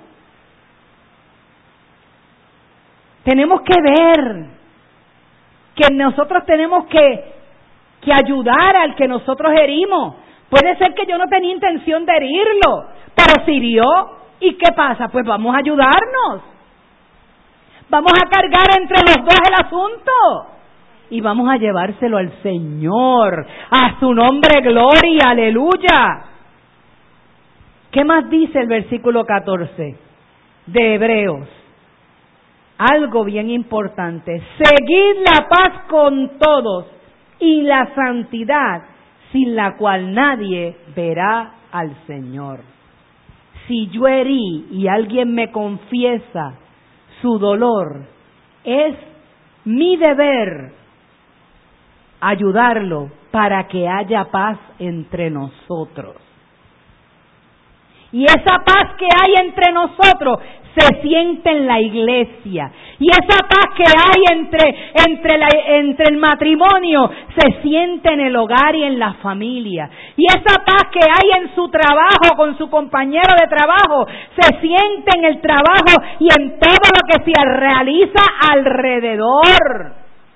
Tenemos que ver que nosotros tenemos que ayudar al que nosotros herimos. Puede ser que yo no tenía intención de herirlo, pero se hirió. ¿Y qué pasa? Pues vamos a ayudarnos. Vamos a cargar entre los dos el asunto. Y vamos a llevárselo al Señor. A su nombre, gloria, aleluya. ¿Qué más dice el versículo 14 de Hebreos? Algo bien importante. Seguid la paz con todos y la santidad, sin la cual nadie verá al Señor. Si yo herí y alguien me confiesa su dolor, es mi deber ayudarlo para que haya paz entre nosotros. Y esa paz que hay entre nosotros se siente en la iglesia. Y esa paz que hay entre el matrimonio se siente en el hogar y en la familia. Y esa paz que hay en su trabajo con su compañero de trabajo se siente en el trabajo y en todo lo que se realiza alrededor.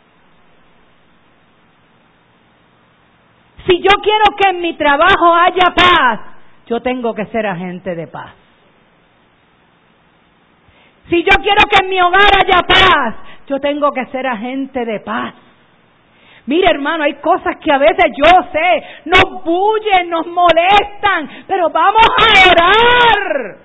Si yo quiero que en mi trabajo haya paz, yo tengo que ser agente de paz. Si yo quiero que en mi hogar haya paz, yo tengo que ser agente de paz. Mira, hermano, hay cosas que a veces yo sé, nos bullen, nos molestan, pero vamos a orar.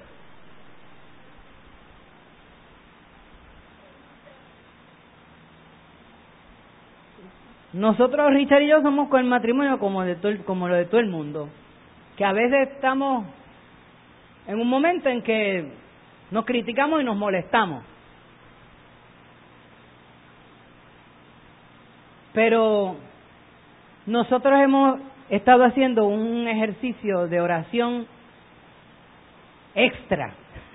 Nosotros, Richard y yo, somos con el matrimonio como lo de todo el mundo, que a veces estamos en un momento en que nos criticamos y nos molestamos. Pero nosotros hemos estado haciendo un ejercicio de oración extra.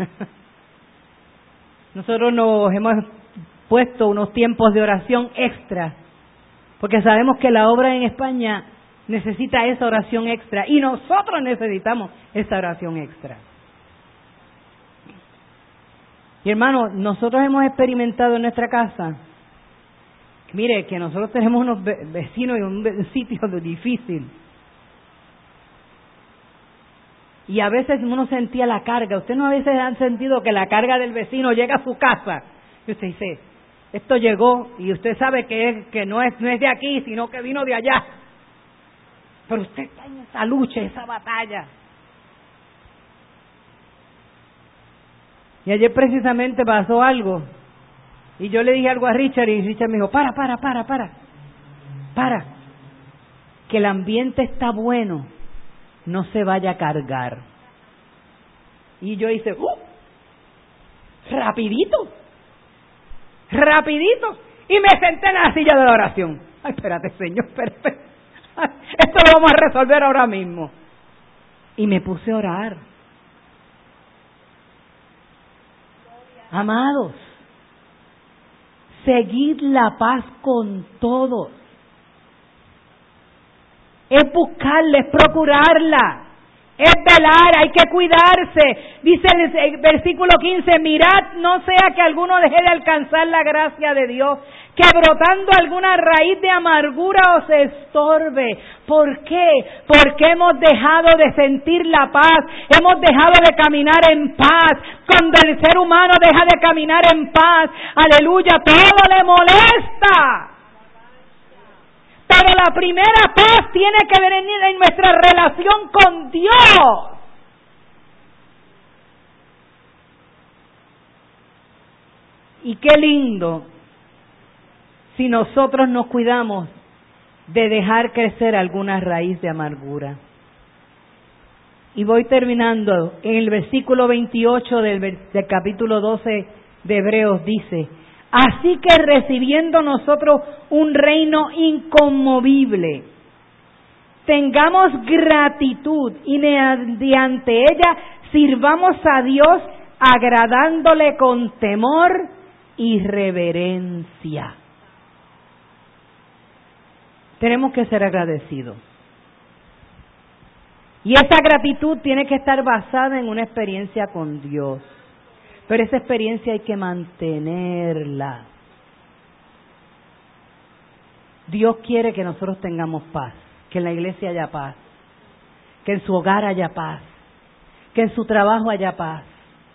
Nosotros nos hemos puesto unos tiempos de oración extra, porque sabemos que la obra en España necesita esa oración extra y nosotros necesitamos esa oración extra. Y hermano, nosotros hemos experimentado en nuestra casa, mire, que nosotros tenemos unos vecinos en un sitio difícil. Y a veces uno sentía la carga. Usted no a veces han sentido que la carga del vecino llega a su casa. Y usted dice, esto llegó y usted sabe que no es de aquí, sino que vino de allá. Pero usted está en esa lucha, esa batalla. Y ayer precisamente pasó algo. Y yo le dije algo a Richard y Richard me dijo, para. Que el ambiente está bueno, no se vaya a cargar. Y yo hice, rapidito. Y me senté en la silla de la oración. Ay, espérate, Señor, espérate. Esto lo vamos a resolver ahora mismo. Y me puse a orar. Amados, seguid la paz con todos. Es buscarla, es procurarla, es velar, hay que cuidarse. Dice el versículo 15, mirad, no sea que alguno deje de alcanzar la gracia de Dios, que brotando alguna raíz de amargura os estorbe. ¿Por qué? Porque hemos dejado de sentir la paz, hemos dejado de caminar en paz. Cuando el ser humano deja de caminar en paz, aleluya, todo le molesta. Pero la primera paz tiene que venir en nuestra relación con Dios. Y qué lindo si nosotros nos cuidamos de dejar crecer alguna raíz de amargura. Y voy terminando. En el versículo 28 del capítulo 12 de Hebreos dice, así que recibiendo nosotros un reino inconmovible, tengamos gratitud y mediante ella sirvamos a Dios agradándole con temor y reverencia. Tenemos que ser agradecidos. Y esa gratitud tiene que estar basada en una experiencia con Dios. Pero esa experiencia hay que mantenerla. Dios quiere que nosotros tengamos paz, que en la iglesia haya paz, que en su hogar haya paz, que en su trabajo haya paz.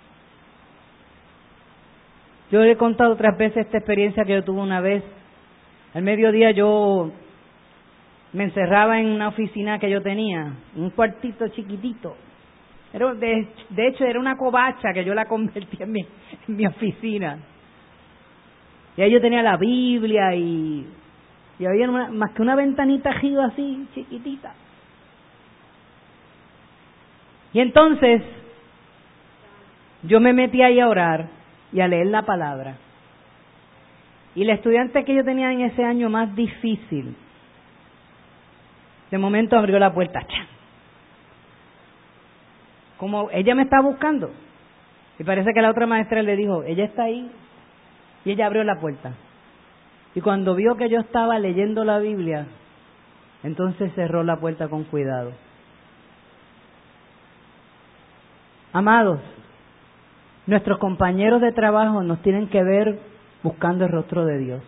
Yo le he contado otras veces esta experiencia que yo tuve una vez. Al mediodía yo me encerraba en una oficina que yo tenía, un cuartito chiquitito. De hecho, era una covacha que yo la convertí en mi oficina. Y ahí yo tenía la Biblia y había más que una ventanita arriba así, chiquitita. Y entonces, yo me metí ahí a orar y a leer la palabra. Y la estudiante que yo tenía en ese año más difícil, de momento abrió la puerta. ¡Chan! Como ella me estaba buscando. Y parece que la otra maestra le dijo, ella está ahí. Y ella abrió la puerta. Y cuando vio que yo estaba leyendo la Biblia, entonces cerró la puerta con cuidado. Amados, nuestros compañeros de trabajo nos tienen que ver buscando el rostro de Dios,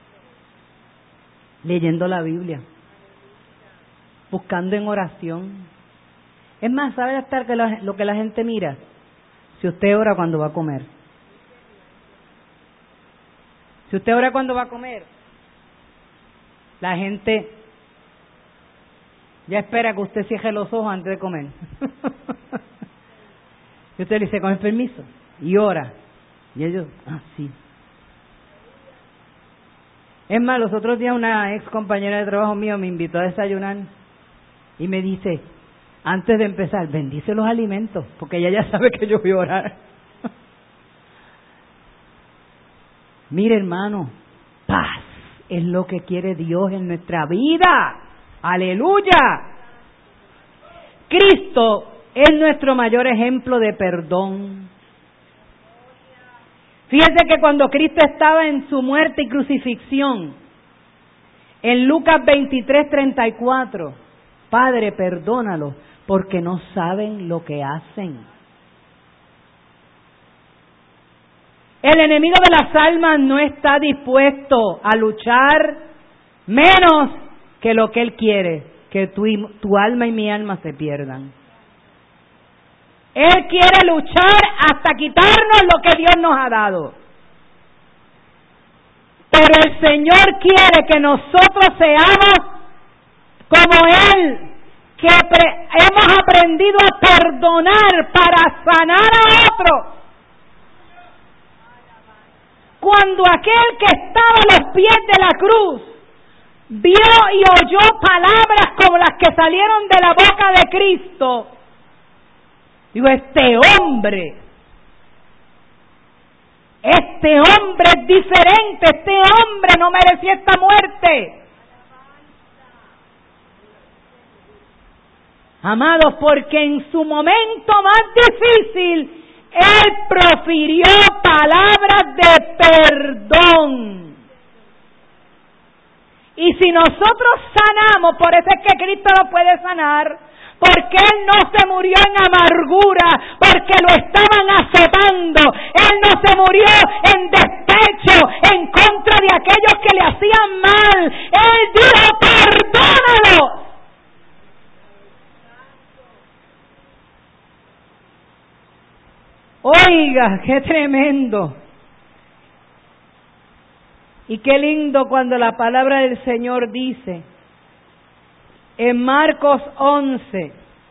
leyendo la Biblia, buscando en oración. Es más, ¿sabe hasta lo que la gente mira? Si usted ora cuando va a comer. Si usted ora cuando va a comer, la gente ya espera que usted cierre los ojos antes de comer. Y usted le dice, con el permiso, y ora. Y ellos, sí. Es más, los otros días una ex compañera de trabajo mío me invitó a desayunar y me dice, antes de empezar, bendice los alimentos, porque ella ya sabe que yo voy a orar. Mire, hermano, paz es lo que quiere Dios en nuestra vida. ¡Aleluya! Cristo es nuestro mayor ejemplo de perdón. Fíjense que cuando Cristo estaba en su muerte y crucifixión, en Lucas 23:34, Padre, perdónalos, porque no saben lo que hacen. El enemigo de las almas no está dispuesto a luchar menos que lo que él quiere, que tu alma y mi alma se pierdan. Él quiere luchar hasta quitarnos lo que Dios nos ha dado. Pero el Señor quiere que nosotros seamos como Él, que hemos aprendido a perdonar para sanar a otro. Cuando aquel que estaba a los pies de la cruz vio y oyó palabras como las que salieron de la boca de Cristo, digo, este hombre es diferente, este hombre no merecía esta muerte. Amados, porque en su momento más difícil, Él profirió palabras de perdón. Y si nosotros sanamos, por eso es que Cristo lo puede sanar, porque Él no se murió en amargura, porque lo estaban azotando. Él no se murió en despecho, en contra de aquellos que le hacían mal. Él dijo, perdónalos. Oiga, qué tremendo. Y qué lindo cuando la palabra del Señor dice en Marcos 11,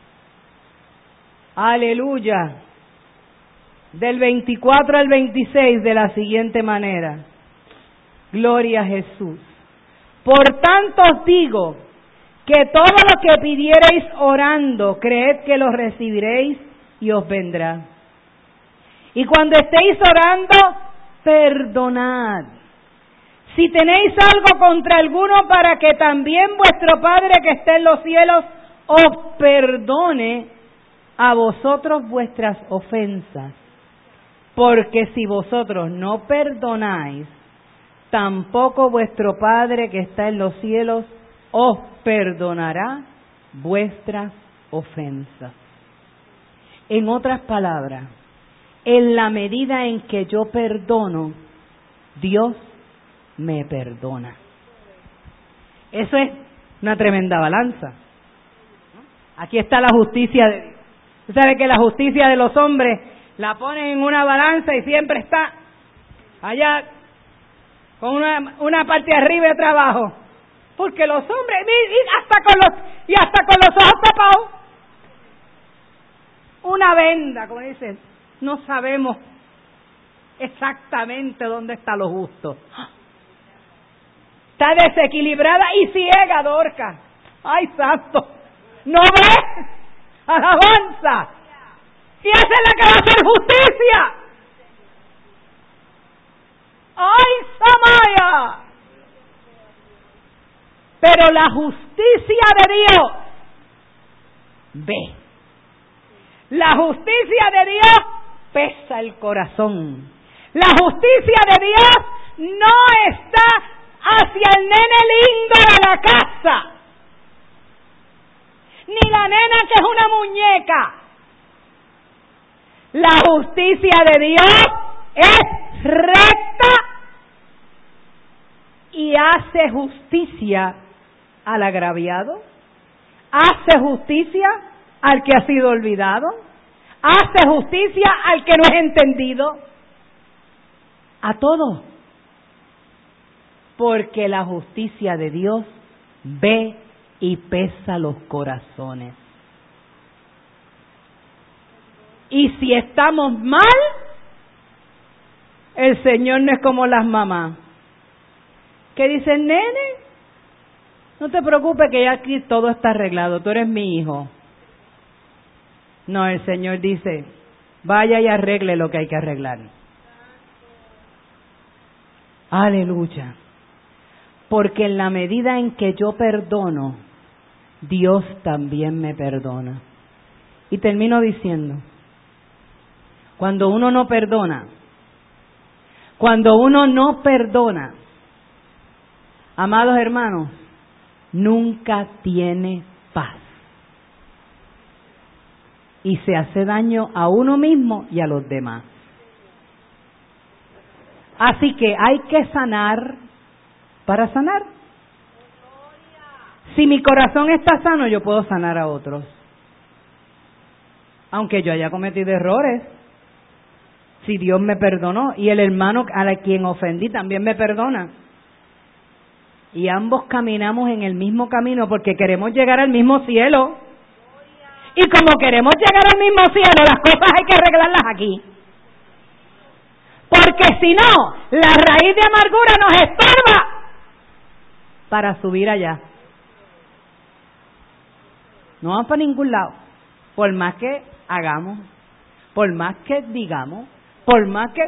aleluya, del 24 al 26 de la siguiente manera. Gloria a Jesús. Por tanto os digo que todo lo que pidiereis orando, creed que lo recibiréis y os vendrá. Y cuando estéis orando, perdonad si tenéis algo contra alguno, para que también vuestro Padre que está en los cielos os perdone a vosotros vuestras ofensas. Porque si vosotros no perdonáis, tampoco vuestro Padre que está en los cielos os perdonará vuestras ofensas. En otras palabras, en la medida en que yo perdono, Dios me perdona. Eso es una tremenda balanza. Aquí está la justicia. Usted sabe que la justicia de los hombres la ponen en una balanza y siempre está allá con una parte arriba y otra abajo. Porque los hombres, y hasta con los ojos tapados, una venda, como dicen, no sabemos exactamente dónde está lo justo. Está desequilibrada y ciega, Dorcas. ¡Ay, santo! ¿No ves? ¡Alabanza! Y esa es la que va a hacer justicia. ¡Ay, Samaya! Pero la justicia de Dios, ve. La justicia de Dios pesa el corazón. La justicia de Dios no está hacia el nene lindo de la casa, ni la nena que es una muñeca. La justicia de Dios es recta y hace justicia al agraviado, hace justicia al que ha sido olvidado, hace justicia al que no es entendido, a todos. porque la justicia de Dios ve y pesa los corazones. Y si estamos mal, el Señor no es como las mamás que dicen, nene, no te preocupes que ya aquí todo está arreglado, tú eres mi hijo. No, el Señor dice, vaya y arregle lo que hay que arreglar. Aleluya. Porque en la medida en que yo perdono, Dios también me perdona. Y termino diciendo, cuando uno no perdona, amados hermanos, nunca tiene paz. Y se hace daño a uno mismo y a los demás. Así que hay que sanar para sanar. Si mi corazón está sano, yo puedo sanar a otros. Aunque yo haya cometido errores, si Dios me perdonó y el hermano a quien ofendí también me perdona. Y ambos caminamos en el mismo camino porque queremos llegar al mismo cielo. Y como queremos llegar al mismo cielo, las cosas hay que arreglarlas aquí. Porque si no, la raíz de amargura nos estorba para subir allá. No vamos para ningún lado. Por más que hagamos, por más que digamos, por más que...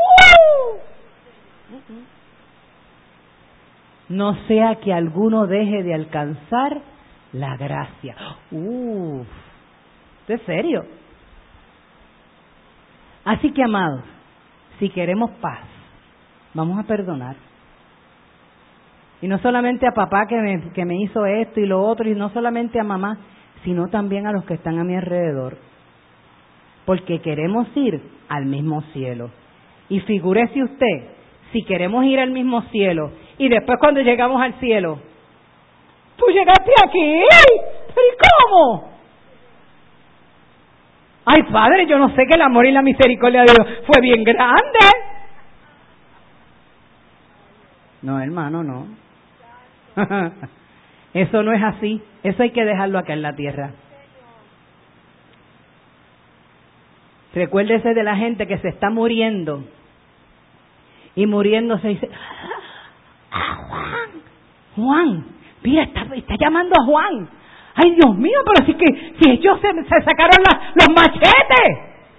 No sea que alguno deje de alcanzar la gracia. ¿Esto es serio? Así que, amados, si queremos paz, vamos a perdonar. Y no solamente a papá que me hizo esto y lo otro, y no solamente a mamá, sino también a los que están a mi alrededor. Porque queremos ir al mismo cielo. Y figúrese usted, si queremos ir al mismo cielo, y después cuando llegamos al cielo, ¡tú llegaste aquí! ¿Pero y cómo? Ay, Padre, yo no sé, que el amor y la misericordia de Dios fue bien grande. No, hermano, no. Eso no es así. Eso hay que dejarlo acá en la tierra. Recuérdese de la gente que se está muriendo. Y muriéndose dice, Juan, mira, está llamando a Juan. Ay, Dios mío, pero si ellos se sacaron los machetes.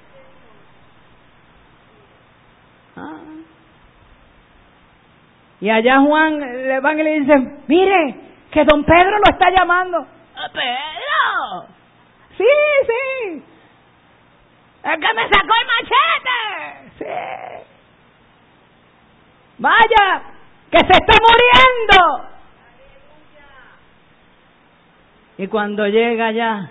Y allá Juan le van y le dicen, mire, que don Pedro lo está llamando. ¿Pedro? Sí. ¡El que me sacó el machete! Sí. Vaya, que se está muriendo. Y cuando llega allá,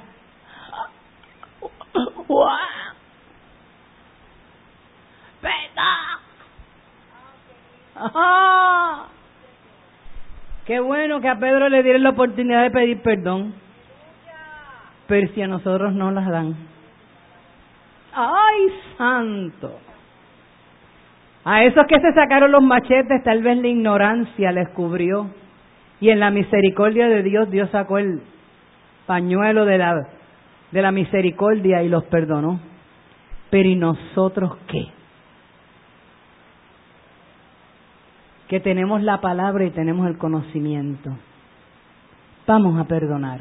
¡ah! Qué bueno que a Pedro le dieron la oportunidad de pedir perdón. Pero si a nosotros no las dan. ¡Ay, santo! A esos que se sacaron los machetes, tal vez la ignorancia les cubrió. Y en la misericordia de Dios, Dios sacó el pañuelo de la misericordia y los perdonó. Pero ¿y nosotros qué? Que tenemos la palabra y tenemos el conocimiento. Vamos a perdonar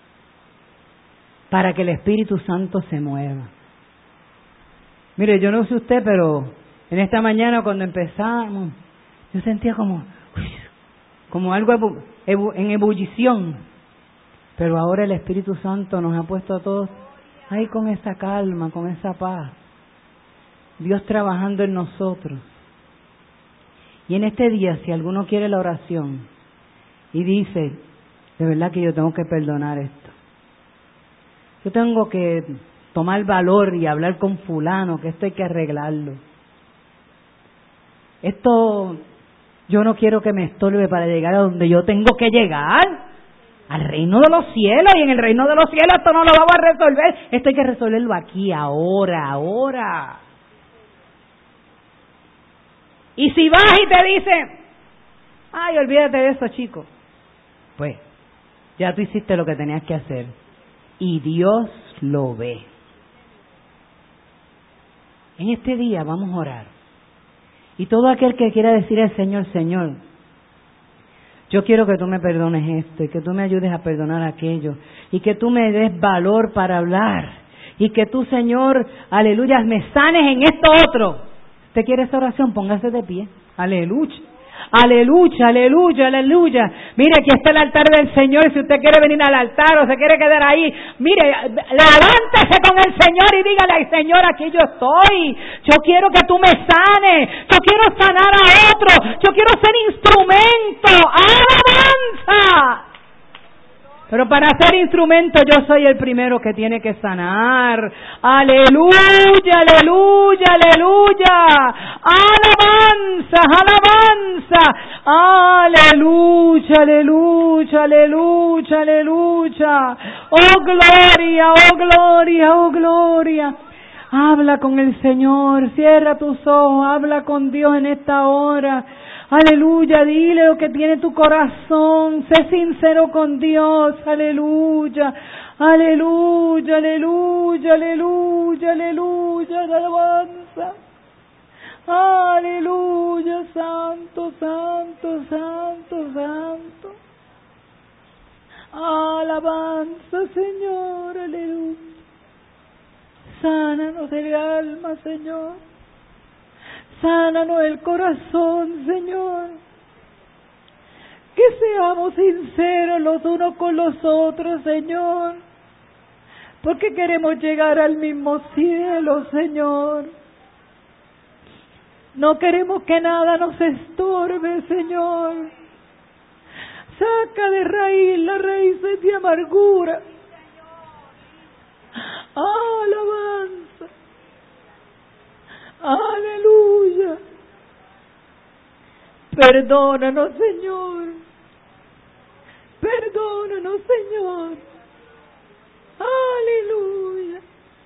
para que el Espíritu Santo se mueva. Mire, yo no sé usted, pero en esta mañana cuando empezamos, yo sentía como algo en ebullición. Pero ahora el Espíritu Santo nos ha puesto a todos ahí con esa calma, con esa paz. Dios trabajando en nosotros. Y en este día, si alguno quiere la oración y dice, de verdad que yo tengo que perdonar esto. Yo tengo que tomar valor y hablar con fulano, que esto hay que arreglarlo. Esto, yo no quiero que me estorbe para llegar a donde yo tengo que llegar, al reino de los cielos. Y en el reino de los cielos esto no lo vamos a resolver. Esto hay que resolverlo aquí, ahora. Y si vas y te dice, Ay, olvídate de eso, chico. Pues, ya tú hiciste lo que tenías que hacer. Y Dios lo ve. En este día vamos a orar. Y todo aquel que quiera decir al Señor, Señor, yo quiero que tú me perdones esto, y que tú me ayudes a perdonar aquello, y que tú me des valor para hablar, y que tú, Señor, aleluya, me sanes en esto otro. ¿Usted quiere esa oración? Póngase de pie. Aleluya. Aleluya, aleluya, aleluya. Mire, aquí está el altar del Señor. Si usted quiere venir al altar o se quiere quedar ahí, mire, levántese con el Señor y dígale: ay, Señor, aquí yo estoy. Yo quiero que tú me sanes. Yo quiero sanar a otro. Yo quiero ser instrumento. ¡Alabanza! Pero para ser instrumento yo soy el primero que tiene que sanar. Aleluya, aleluya, aleluya. Alabanza, alabanza. Aleluya, aleluya, aleluya, aleluya. Oh gloria, oh gloria, oh gloria. Habla con el Señor, cierra tus ojos, habla con Dios en esta hora. Aleluya, dile lo que tiene tu corazón, sé sincero con Dios, aleluya, aleluya, aleluya, aleluya, aleluya, alabanza, aleluya, santo, santo, santo, santo, alabanza, Señor, aleluya, sánanos el alma, Señor. Sánanos el corazón, Señor. Que seamos sinceros los unos con los otros, Señor. Porque queremos llegar al mismo cielo, Señor. No queremos que nada nos estorbe, Señor. Saca de raíz las raíces de amargura. Alabanza. Aleluya. Perdónanos, Señor. Perdónanos, Señor. Aleluya.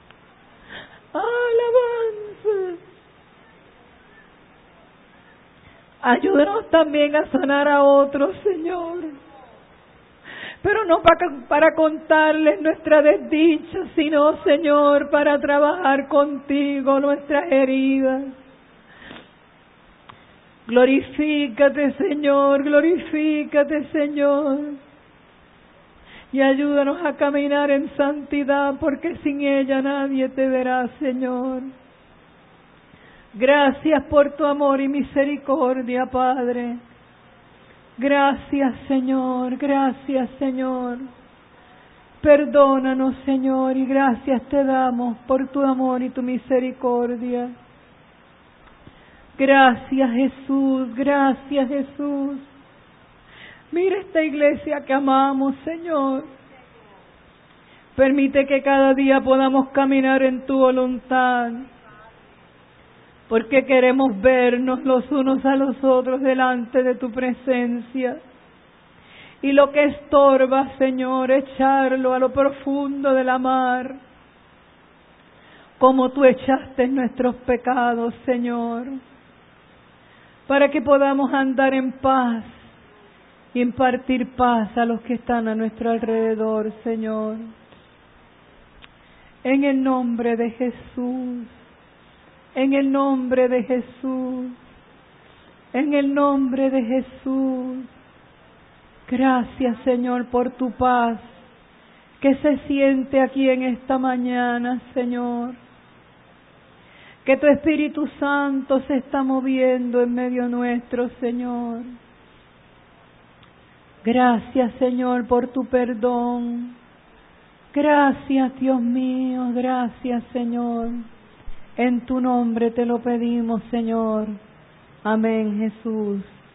Alabanza. Ayúdanos también a sanar a otros, Señor. Pero no para contarles nuestra desdicha, sino, Señor, para trabajar contigo nuestras heridas. Glorifícate, Señor, glorifícate, Señor. Y ayúdanos a caminar en santidad, porque sin ella nadie te verá, Señor. Gracias por tu amor y misericordia, Padre. Gracias, Señor, gracias, Señor. Perdónanos, Señor, y gracias te damos por tu amor y tu misericordia. Gracias, Jesús, gracias, Jesús. Mira esta iglesia que amamos, Señor. Permite que cada día podamos caminar en tu voluntad, porque queremos vernos los unos a los otros delante de tu presencia. Y lo que estorba, Señor, echarlo a lo profundo de la mar, como tú echaste nuestros pecados, Señor, para que podamos andar en paz y impartir paz a los que están a nuestro alrededor, Señor. En el nombre de Jesús. En el nombre de Jesús, en el nombre de Jesús. Gracias, Señor, por tu paz que se siente aquí en esta mañana, Señor. Que tu Espíritu Santo se está moviendo en medio nuestro, Señor. Gracias, Señor, por tu perdón. Gracias, Dios mío, gracias, Señor. En tu nombre te lo pedimos, Señor. Amén, Jesús.